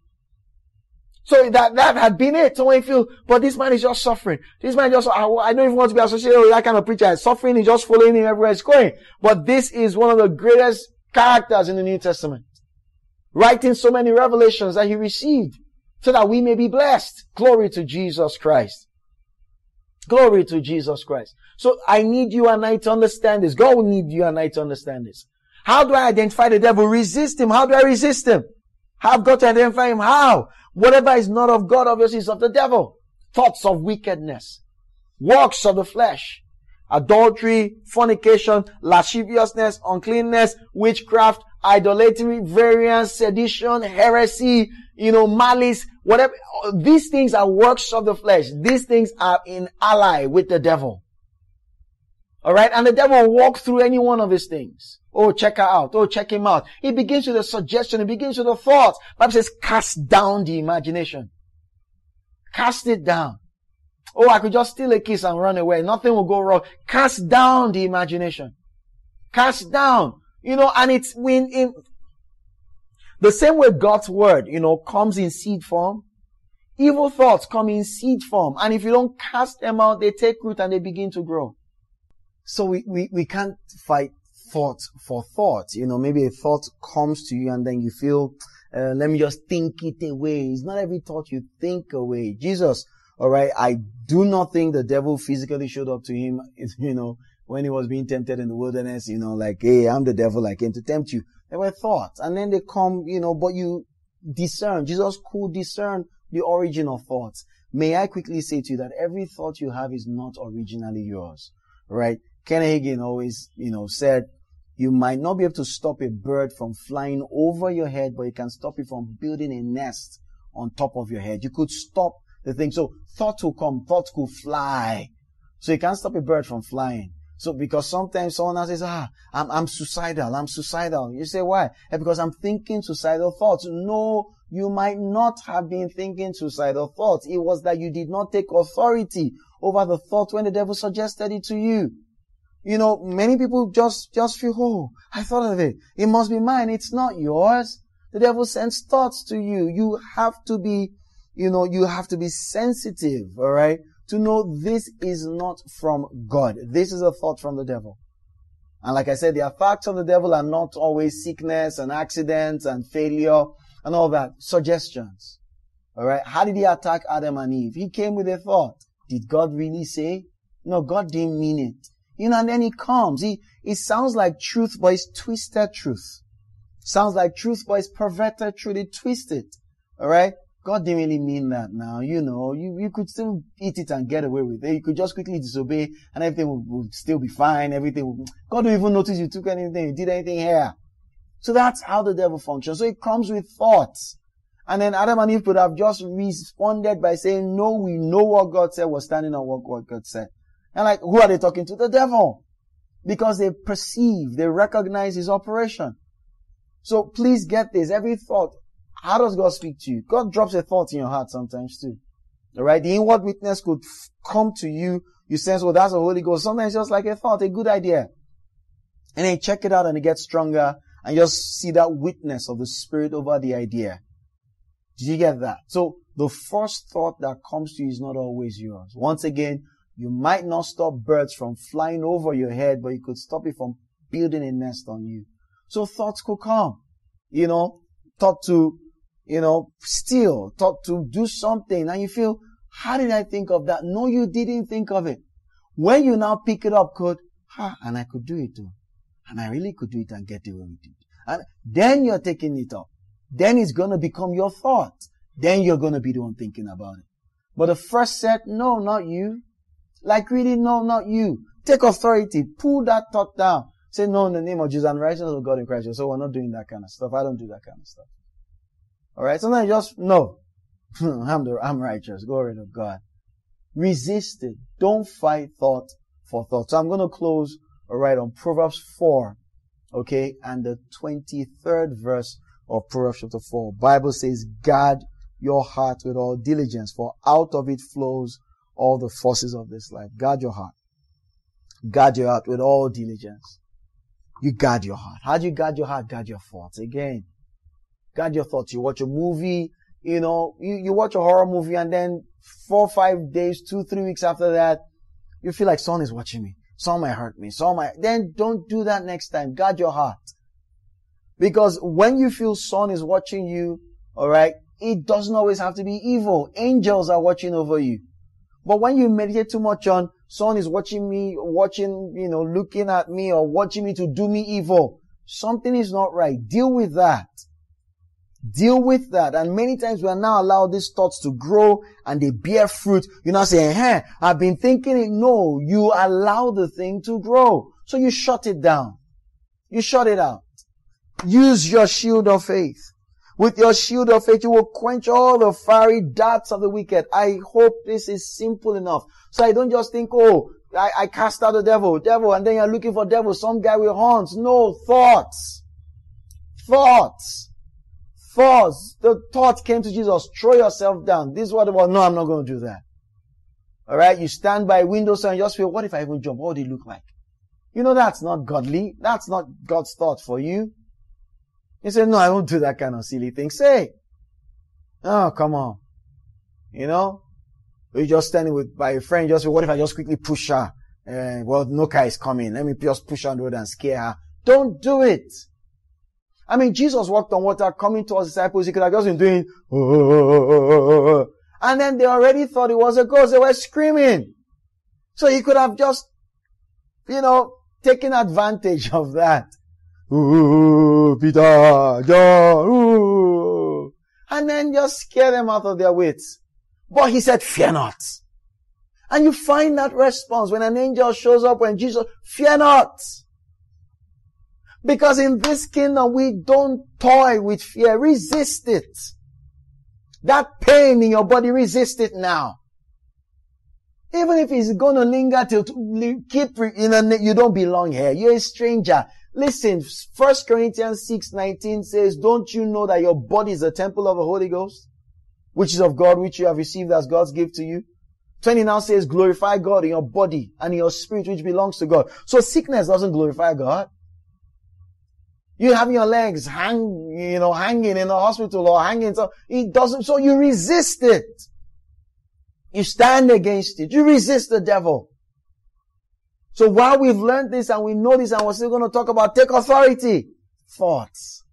So that had been it. So when you feel, but this man is just suffering. This man just, I don't even want to be associated with that kind of preacher. Suffering is just following him everywhere he's going. But this is one of the greatest characters in the New Testament. Writing so many revelations that he received so that we may be blessed. Glory to Jesus Christ. Glory to Jesus Christ. So I need you and I to understand this. God will need you and I to understand this. How do I identify the devil? Resist him. How do I resist him? I've got to identify him. How? Whatever is not of God, obviously, is of the devil. Thoughts of wickedness. Works of the flesh. Adultery, fornication, lasciviousness, uncleanness, witchcraft, idolatry, variance, sedition, heresy, malice, whatever. These things are works of the flesh. These things are in ally with the devil. Alright? And the devil will walk through any one of these things. Oh, check her out. Oh, check him out. It begins with a suggestion. It begins with a thought. The Bible says, cast down the imagination. Cast it down. Oh, I could just steal a kiss and run away. Nothing will go wrong. Cast down the imagination. Cast down. And it's when The same way God's word, comes in seed form, evil thoughts come in seed form. And if you don't cast them out, they take root and they begin to grow. So we can't fight thought for thought. Maybe a thought comes to you and then you feel, let me just think it away. It's not every thought you think away. Jesus, alright, I do not think the devil physically showed up to him, when he was being tempted in the wilderness, like, hey, I'm the devil, I came to tempt you. There were thoughts, and then they come, but you discern. Jesus could discern the origin of thoughts. May I quickly say to you that every thought you have is not originally yours, right? Kenneth Hagin always, said, you might not be able to stop a bird from flying over your head, but you can stop it from building a nest on top of your head. You could stop the thing. So thoughts will come, thoughts could fly. So you can't stop a bird from flying. So because sometimes someone else says, I'm suicidal. You say, why? Because I'm thinking suicidal thoughts. No, you might not have been thinking suicidal thoughts. It was that you did not take authority over the thought when the devil suggested it to you. Many people just feel, oh, I thought of it. It must be mine. It's not yours. The devil sends thoughts to you. You have to be, sensitive, alright? To know this is not from God. This is a thought from the devil. And like I said, the attacks of the devil are not always sickness and accidents and failure and all that. Suggestions. Alright? How did he attack Adam and Eve? He came with a thought. Did God really say? No, God didn't mean it. And then he comes. It sounds like truth, but it's twisted truth. Sounds like truth, but it's perverted truth. It twisted. Alright? God didn't really mean that now. You could still eat it and get away with it. You could just quickly disobey and everything would still be fine. God don't even notice you took anything, you did anything here. So that's how the devil functions. So it comes with thoughts. And then Adam and Eve could have just responded by saying, no, we know what God said, we're standing on what God said. And like, who are they talking to? The devil. Because they perceive, they recognize his operation. So please get this. Every thought, how does God speak to you? God drops a thought in your heart sometimes too. Alright? The inward witness could come to you. You sense, well, that's the Holy Ghost. Sometimes it's just like a thought, a good idea. And then you check it out and it gets stronger and you just see that witness of the Spirit over the idea. Did you get that? So the first thought that comes to you is not always yours. Once again, you might not stop birds from flying over your head, but you could stop it from building a nest on you. So thoughts could come. Thought to, steal, thought to do something, and you feel, how did I think of that? No, you didn't think of it. When you now pick it up, and I could do it too. And I really could do it and get away with it. And then you're taking it up. Then it's gonna become your thought. Then you're gonna be the one thinking about it. But the first set, no, not you. Like really, no, not you. Take authority. Pull that thought down. Say, no, in the name of Jesus, I'm righteousness of God in Christ. So we're not doing that kind of stuff. I don't do that kind of stuff. Alright? Sometimes just, no. I'm righteous. Glory to God. Resist it. Don't fight thought for thought. So I'm going to close, alright, on Proverbs 4. Okay? And the 23rd verse of Proverbs chapter 4. Bible says, guard your heart with all diligence, for out of it flows all the forces of this life. Guard your heart. Guard your heart with all diligence. You guard your heart. How do you guard your heart? Guard your thoughts. Again, guard your thoughts. You watch a movie, you watch a horror movie and then 4 or 5 days, 2, 3 weeks after that, you feel like someone is watching me. Someone might hurt me. Then don't do that next time. Guard your heart. Because when you feel someone is watching you, alright, it doesn't always have to be evil. Angels are watching over you. But when you meditate too much on someone is watching me, looking at me or watching me to do me evil, something is not right. Deal with that. Deal with that. And many times we are now allowed these thoughts to grow and they bear fruit. You're not saying, I've been thinking it. No, you allow the thing to grow. So you shut it down. You shut it out. Use your shield of faith. With your shield of faith, you will quench all the fiery darts of the wicked. I hope this is simple enough. So I don't just think, I cast out the devil, and then you're looking for devil, some guy with horns. No, thoughts. The thought came to Jesus, throw yourself down. This is what it was. No, I'm not going to do that. Alright, you stand by a window and just feel, what if I even jump? What would it look like? That's not godly. That's not God's thought for you. He said, no, I don't do that kind of silly thing. Say, oh, come on. You know, you're just standing by a friend, just say, what if I just quickly push her? Well, no car is coming. Let me just push her on the road and scare her. Don't do it. I mean, Jesus walked on water coming to his disciples. He could have just been doing, and then they already thought it was a ghost. They were screaming. So he could have just, taken advantage of that. Ooh, Peter, John, ooh. And then just scare them out of their wits. But he said, fear not. And you find that response when an angel shows up, when Jesus, fear not. Because in this kingdom, we don't toy with fear. Resist it. That pain in your body, resist it now. Even if it's going to linger till you don't belong here. You're a stranger. Listen, 1 Corinthians 6:19 says, don't you know that your body is a temple of the Holy Ghost, which is of God, which you have received as God's gift to you? 20 now says, glorify God in your body and in your spirit, which belongs to God. So sickness doesn't glorify God. You have your legs hanging in the hospital or hanging, so it doesn't, so you resist it. You stand against it. You resist the devil. So while we've learned this and we know this and we're still going to talk about take authority, thoughts.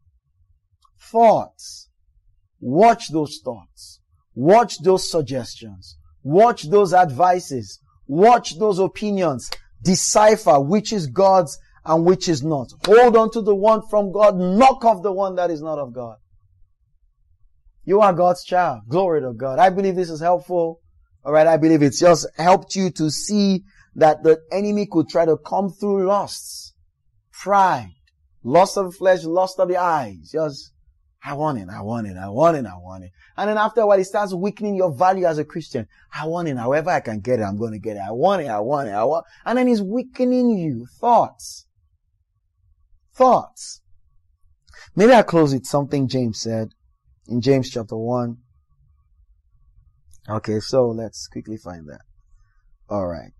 Watch those thoughts. Watch those suggestions. Watch those advices. Watch those opinions. Decipher which is God's and which is not. Hold on to the one from God. Knock off the one that is not of God. You are God's child. Glory to God. I believe this is helpful. Alright, I believe it's just helped you to see that the enemy could try to come through lusts, pride, lust of the flesh, lust of the eyes. Just, I want it. And then after a while, it starts weakening your value as a Christian. I want it. However I can get it, I'm going to get it. I want it. And then he's weakening you. Thoughts. Maybe I'll close with something James said in James chapter 1. Okay, so let's quickly find that. Alright.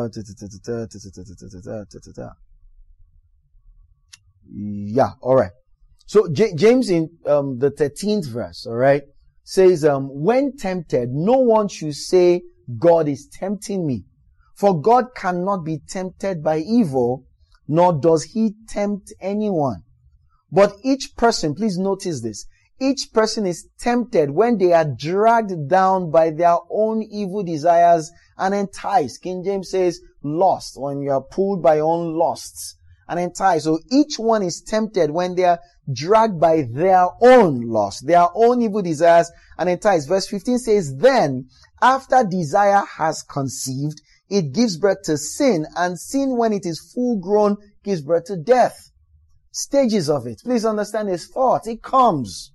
Yeah, alright. So James in the 13th verse, alright, says, when tempted, no one should say, God is tempting me. For God cannot be tempted by evil, nor does he tempt anyone. But each person, please notice this, each person is tempted when they are dragged down by their own evil desires and enticed. King James says lost, when you are pulled by your own lusts and enticed. So each one is tempted when they are dragged by their own lust, their own evil desires and enticed. Verse 15 says, then after desire has conceived, it gives birth to sin, and sin, when it is full grown, gives birth to death. Stages of it. Please understand his thought. It comes.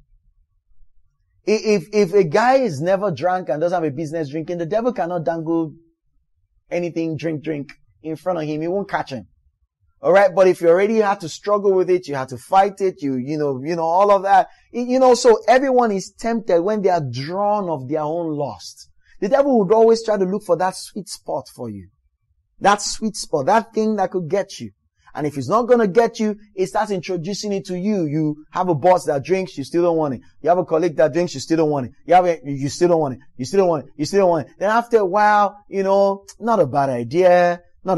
If a guy is never drunk and doesn't have a business drinking, the devil cannot dangle anything, drink in front of him. He won't catch him. Alright, but if you already had to struggle with it, you had to fight it, you know, all of that. So everyone is tempted when they are drawn of their own lust. The devil would always try to look for that sweet spot for you. That sweet spot, that thing that could get you. And if it's not going to get you, it starts introducing it to you. You have a boss that drinks, you still don't want it. You have a colleague that drinks, you still don't want it. You still don't want it. You still don't want it. You still don't want it. Then after a while, not a bad idea.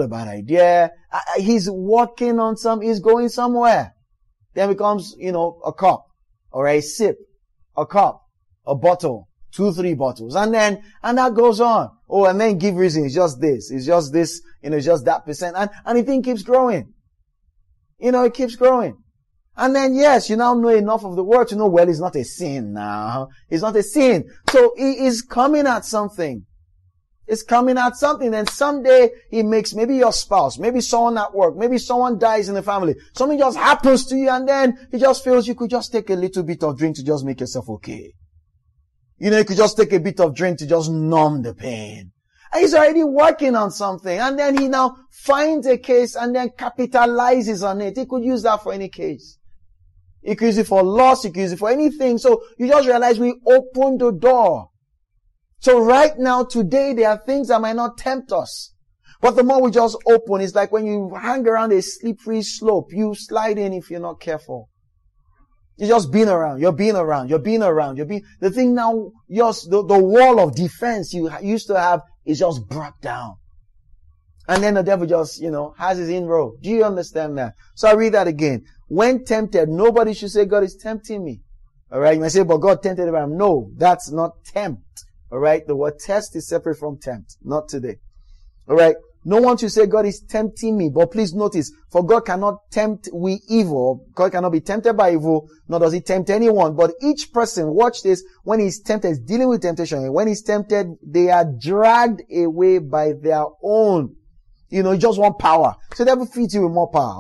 He's working on he's going somewhere. Then becomes, a cup or a sip, a cup, a bottle, 2-3 bottles. And that goes on. Oh, and then give reason. It's just this, it's just that percent. And the thing keeps growing. It keeps growing. And then, yes, you now know enough of the word to know, well, it's not a sin now. It's not a sin. So he is coming at something. It's coming at something. Then someday he makes maybe your spouse, maybe someone at work, maybe someone dies in the family. Something just happens to you, and then he just feels you could just take a little bit of drink to just make yourself okay. You could just take a bit of drink to just numb the pain. And he's already working on something, and then he now finds a case and then capitalizes on it. He could use that for any case. He could use it for loss, he could use it for anything. So you just realize we opened the door. So right now, today, there are things that might not tempt us. But the more we just open, it's like when you hang around a slippery slope, you slide in if you're not careful. You're just being around. The thing now, the wall of defense you used to have is just brought down. And then the devil just, has his inroad. Do you understand that? So I read that again. When tempted, nobody should say, God is tempting me. Alright, you might say, but God tempted Abraham. No, that's not tempt. Alright, the word test is separate from tempt. Not today. Alright, no one should say, God is tempting me. But please notice, for God cannot tempt we evil. God cannot be tempted by evil, nor does he tempt anyone. But each person, watch this, when he's tempted, is dealing with temptation. When he's tempted, they are dragged away by their own. You just want power. So the devil feeds you with more power.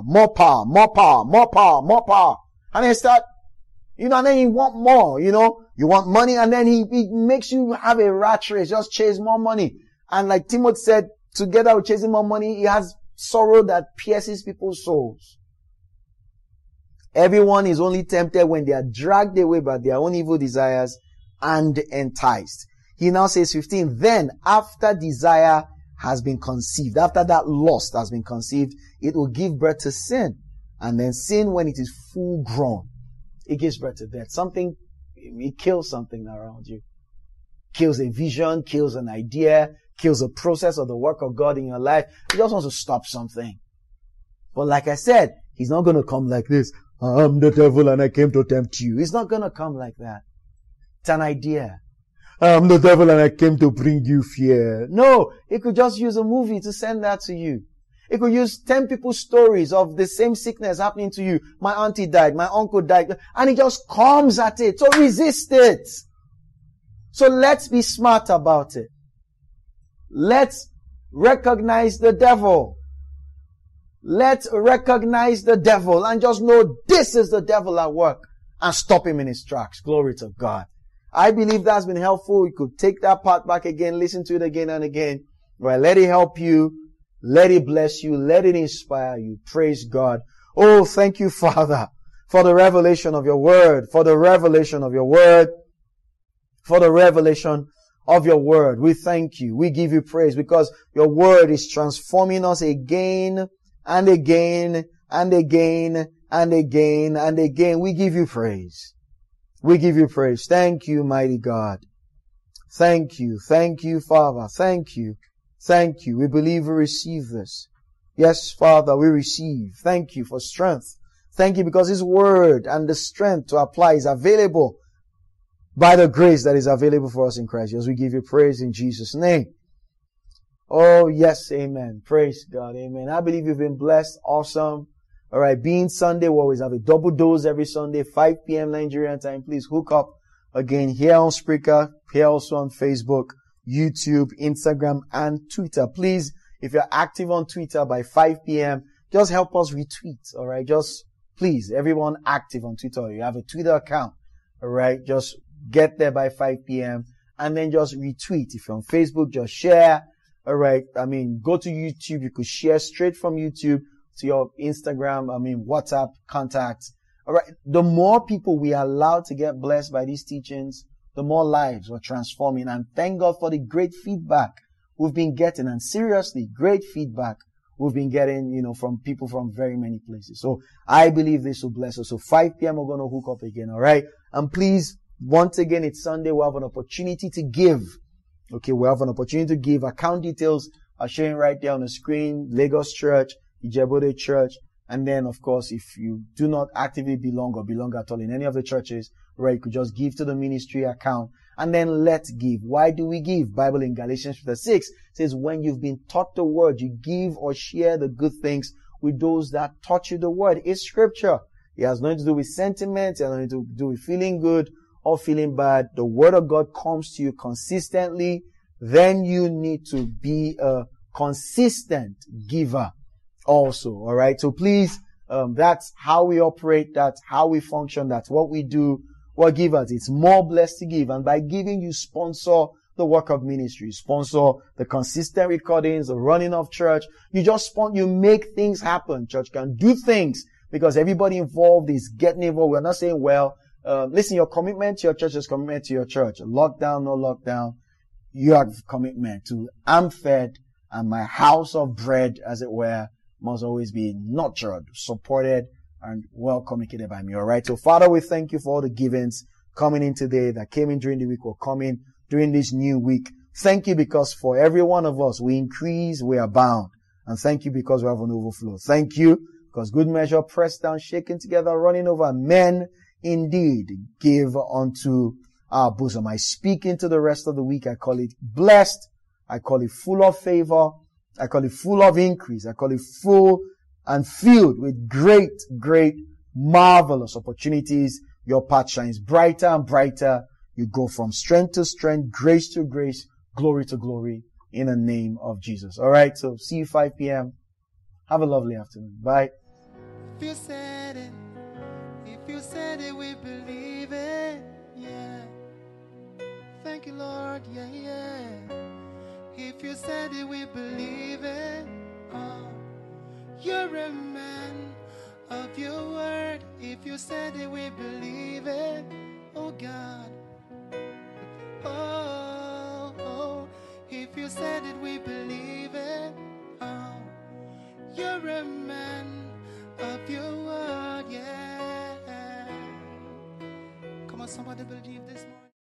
And then start, and then you want more, you want money, and then he makes you have a rat race, just chase more money. And like Timothy said, together with chasing more money, he has sorrow that pierces people's souls. Everyone is only tempted when they are dragged away by their own evil desires and enticed. He now says 15, then after desire has been conceived, after that lust has been conceived, it will give birth to sin. And then sin, when it is full grown, it gives birth to death. It kills something around you. Kills a vision, kills an idea, kills a process of the work of God in your life. He just wants to stop something. But like I said, he's not going to come like this. I'm the devil and I came to tempt you. He's not going to come like that. It's an idea. I'm the devil and I came to bring you fear. No, he could just use a movie to send that to you. He could use 10 people's stories of the same sickness happening to you. My auntie died, my uncle died, and he just comes at it. So resist it. So let's be smart about it. Let's recognize the devil. Let's recognize the devil and just know this is the devil at work and stop him in his tracks. Glory to God. I believe that's been helpful. You could take that part back again, listen to it again and again. Right, let it help you. Let it bless you. Let it inspire you. Praise God. Oh, thank you, Father, for the revelation of your word, for the revelation of your word, for the revelation of your word. We thank you. We give you praise because your word is transforming us again and again and again and again and again. We give you praise. We give you praise. Thank you, mighty God. Thank you. Thank you, Father. Thank you. Thank you. We believe we receive this. Yes, Father, we receive. Thank you for strength. Thank you because His word and the strength to apply is available by the grace that is available for us in Christ. Yes, we give you praise in Jesus' name. Oh, yes, amen. Praise God, amen. I believe you've been blessed. Awesome. All right, being Sunday, we always have a double dose every Sunday, 5 p.m. Nigerian time. Please hook up again here on Spreaker, here also on Facebook, YouTube, Instagram, and Twitter. Please, if you're active on Twitter by 5 p.m., just help us retweet. All right, just please, everyone active on Twitter. You have a Twitter account. All right, just get there by 5 p.m. and then just retweet. If you're on Facebook, just share. All right, go to YouTube. You could share straight from YouTube to your Instagram, WhatsApp contacts. All right. The more people we are allowed to get blessed by these teachings, the more lives we're transforming. And thank God for the great feedback we've been getting. And seriously, great feedback we've been getting, from people from very many places. So I believe this will bless us. So 5 p.m. we're going to hook up again. All right. And please, once again, it's Sunday. We have an opportunity to give. Okay. We have an opportunity to give. Account details are showing right there on the screen. Lagos Church, Ijebode Church. And then, of course, if you do not actively belong at all in any of the churches, right, you could just give to the ministry account and then let's give. Why do we give? Bible in Galatians chapter 6 says, when you've been taught the word, you give or share the good things with those that taught you the word. It's scripture. It has nothing to do with sentiments. It has nothing to do with feeling good or feeling bad. The word of God comes to you consistently. Then you need to be a consistent giver also. All right. So please, that's how we operate. That's how we function. That's what we do. What givers? It's more blessed to give. And by giving, you sponsor the work of ministry, sponsor the consistent recordings, the running of church. You make things happen. Church can do things because everybody involved is getting involved. We're not saying, listen, your commitment to your church is commitment to your church. Lockdown, no lockdown. You have commitment to, I'm fed and my house of bread, as it were, must always be nurtured, supported, and well communicated by me. All right. So Father, we thank you for all the givings coming in today that came in during the week or coming during this new week. Thank you because for every one of us, we increase, we abound. And thank you because we have an overflow. Thank you because good measure, pressed down, shaken together, running over, men indeed give unto our bosom. I speak into the rest of the week. I call it blessed. I call it full of favor. I call it full of increase. I call it full and filled with great, great, marvelous opportunities. Your path shines brighter and brighter. You go from strength to strength, grace to grace, glory to glory in the name of Jesus. All right. So see you 5 p.m. Have a lovely afternoon. Bye. If you said it, we believe it. Yeah. Thank you, Lord. Yeah, yeah. If you said it, we believe it. Oh, you're a man of your word. If you said it, we believe it. Oh, God. Oh, if you said it, we believe it. Oh, you're a man of your word. Yeah. Come on, somebody believe this morning.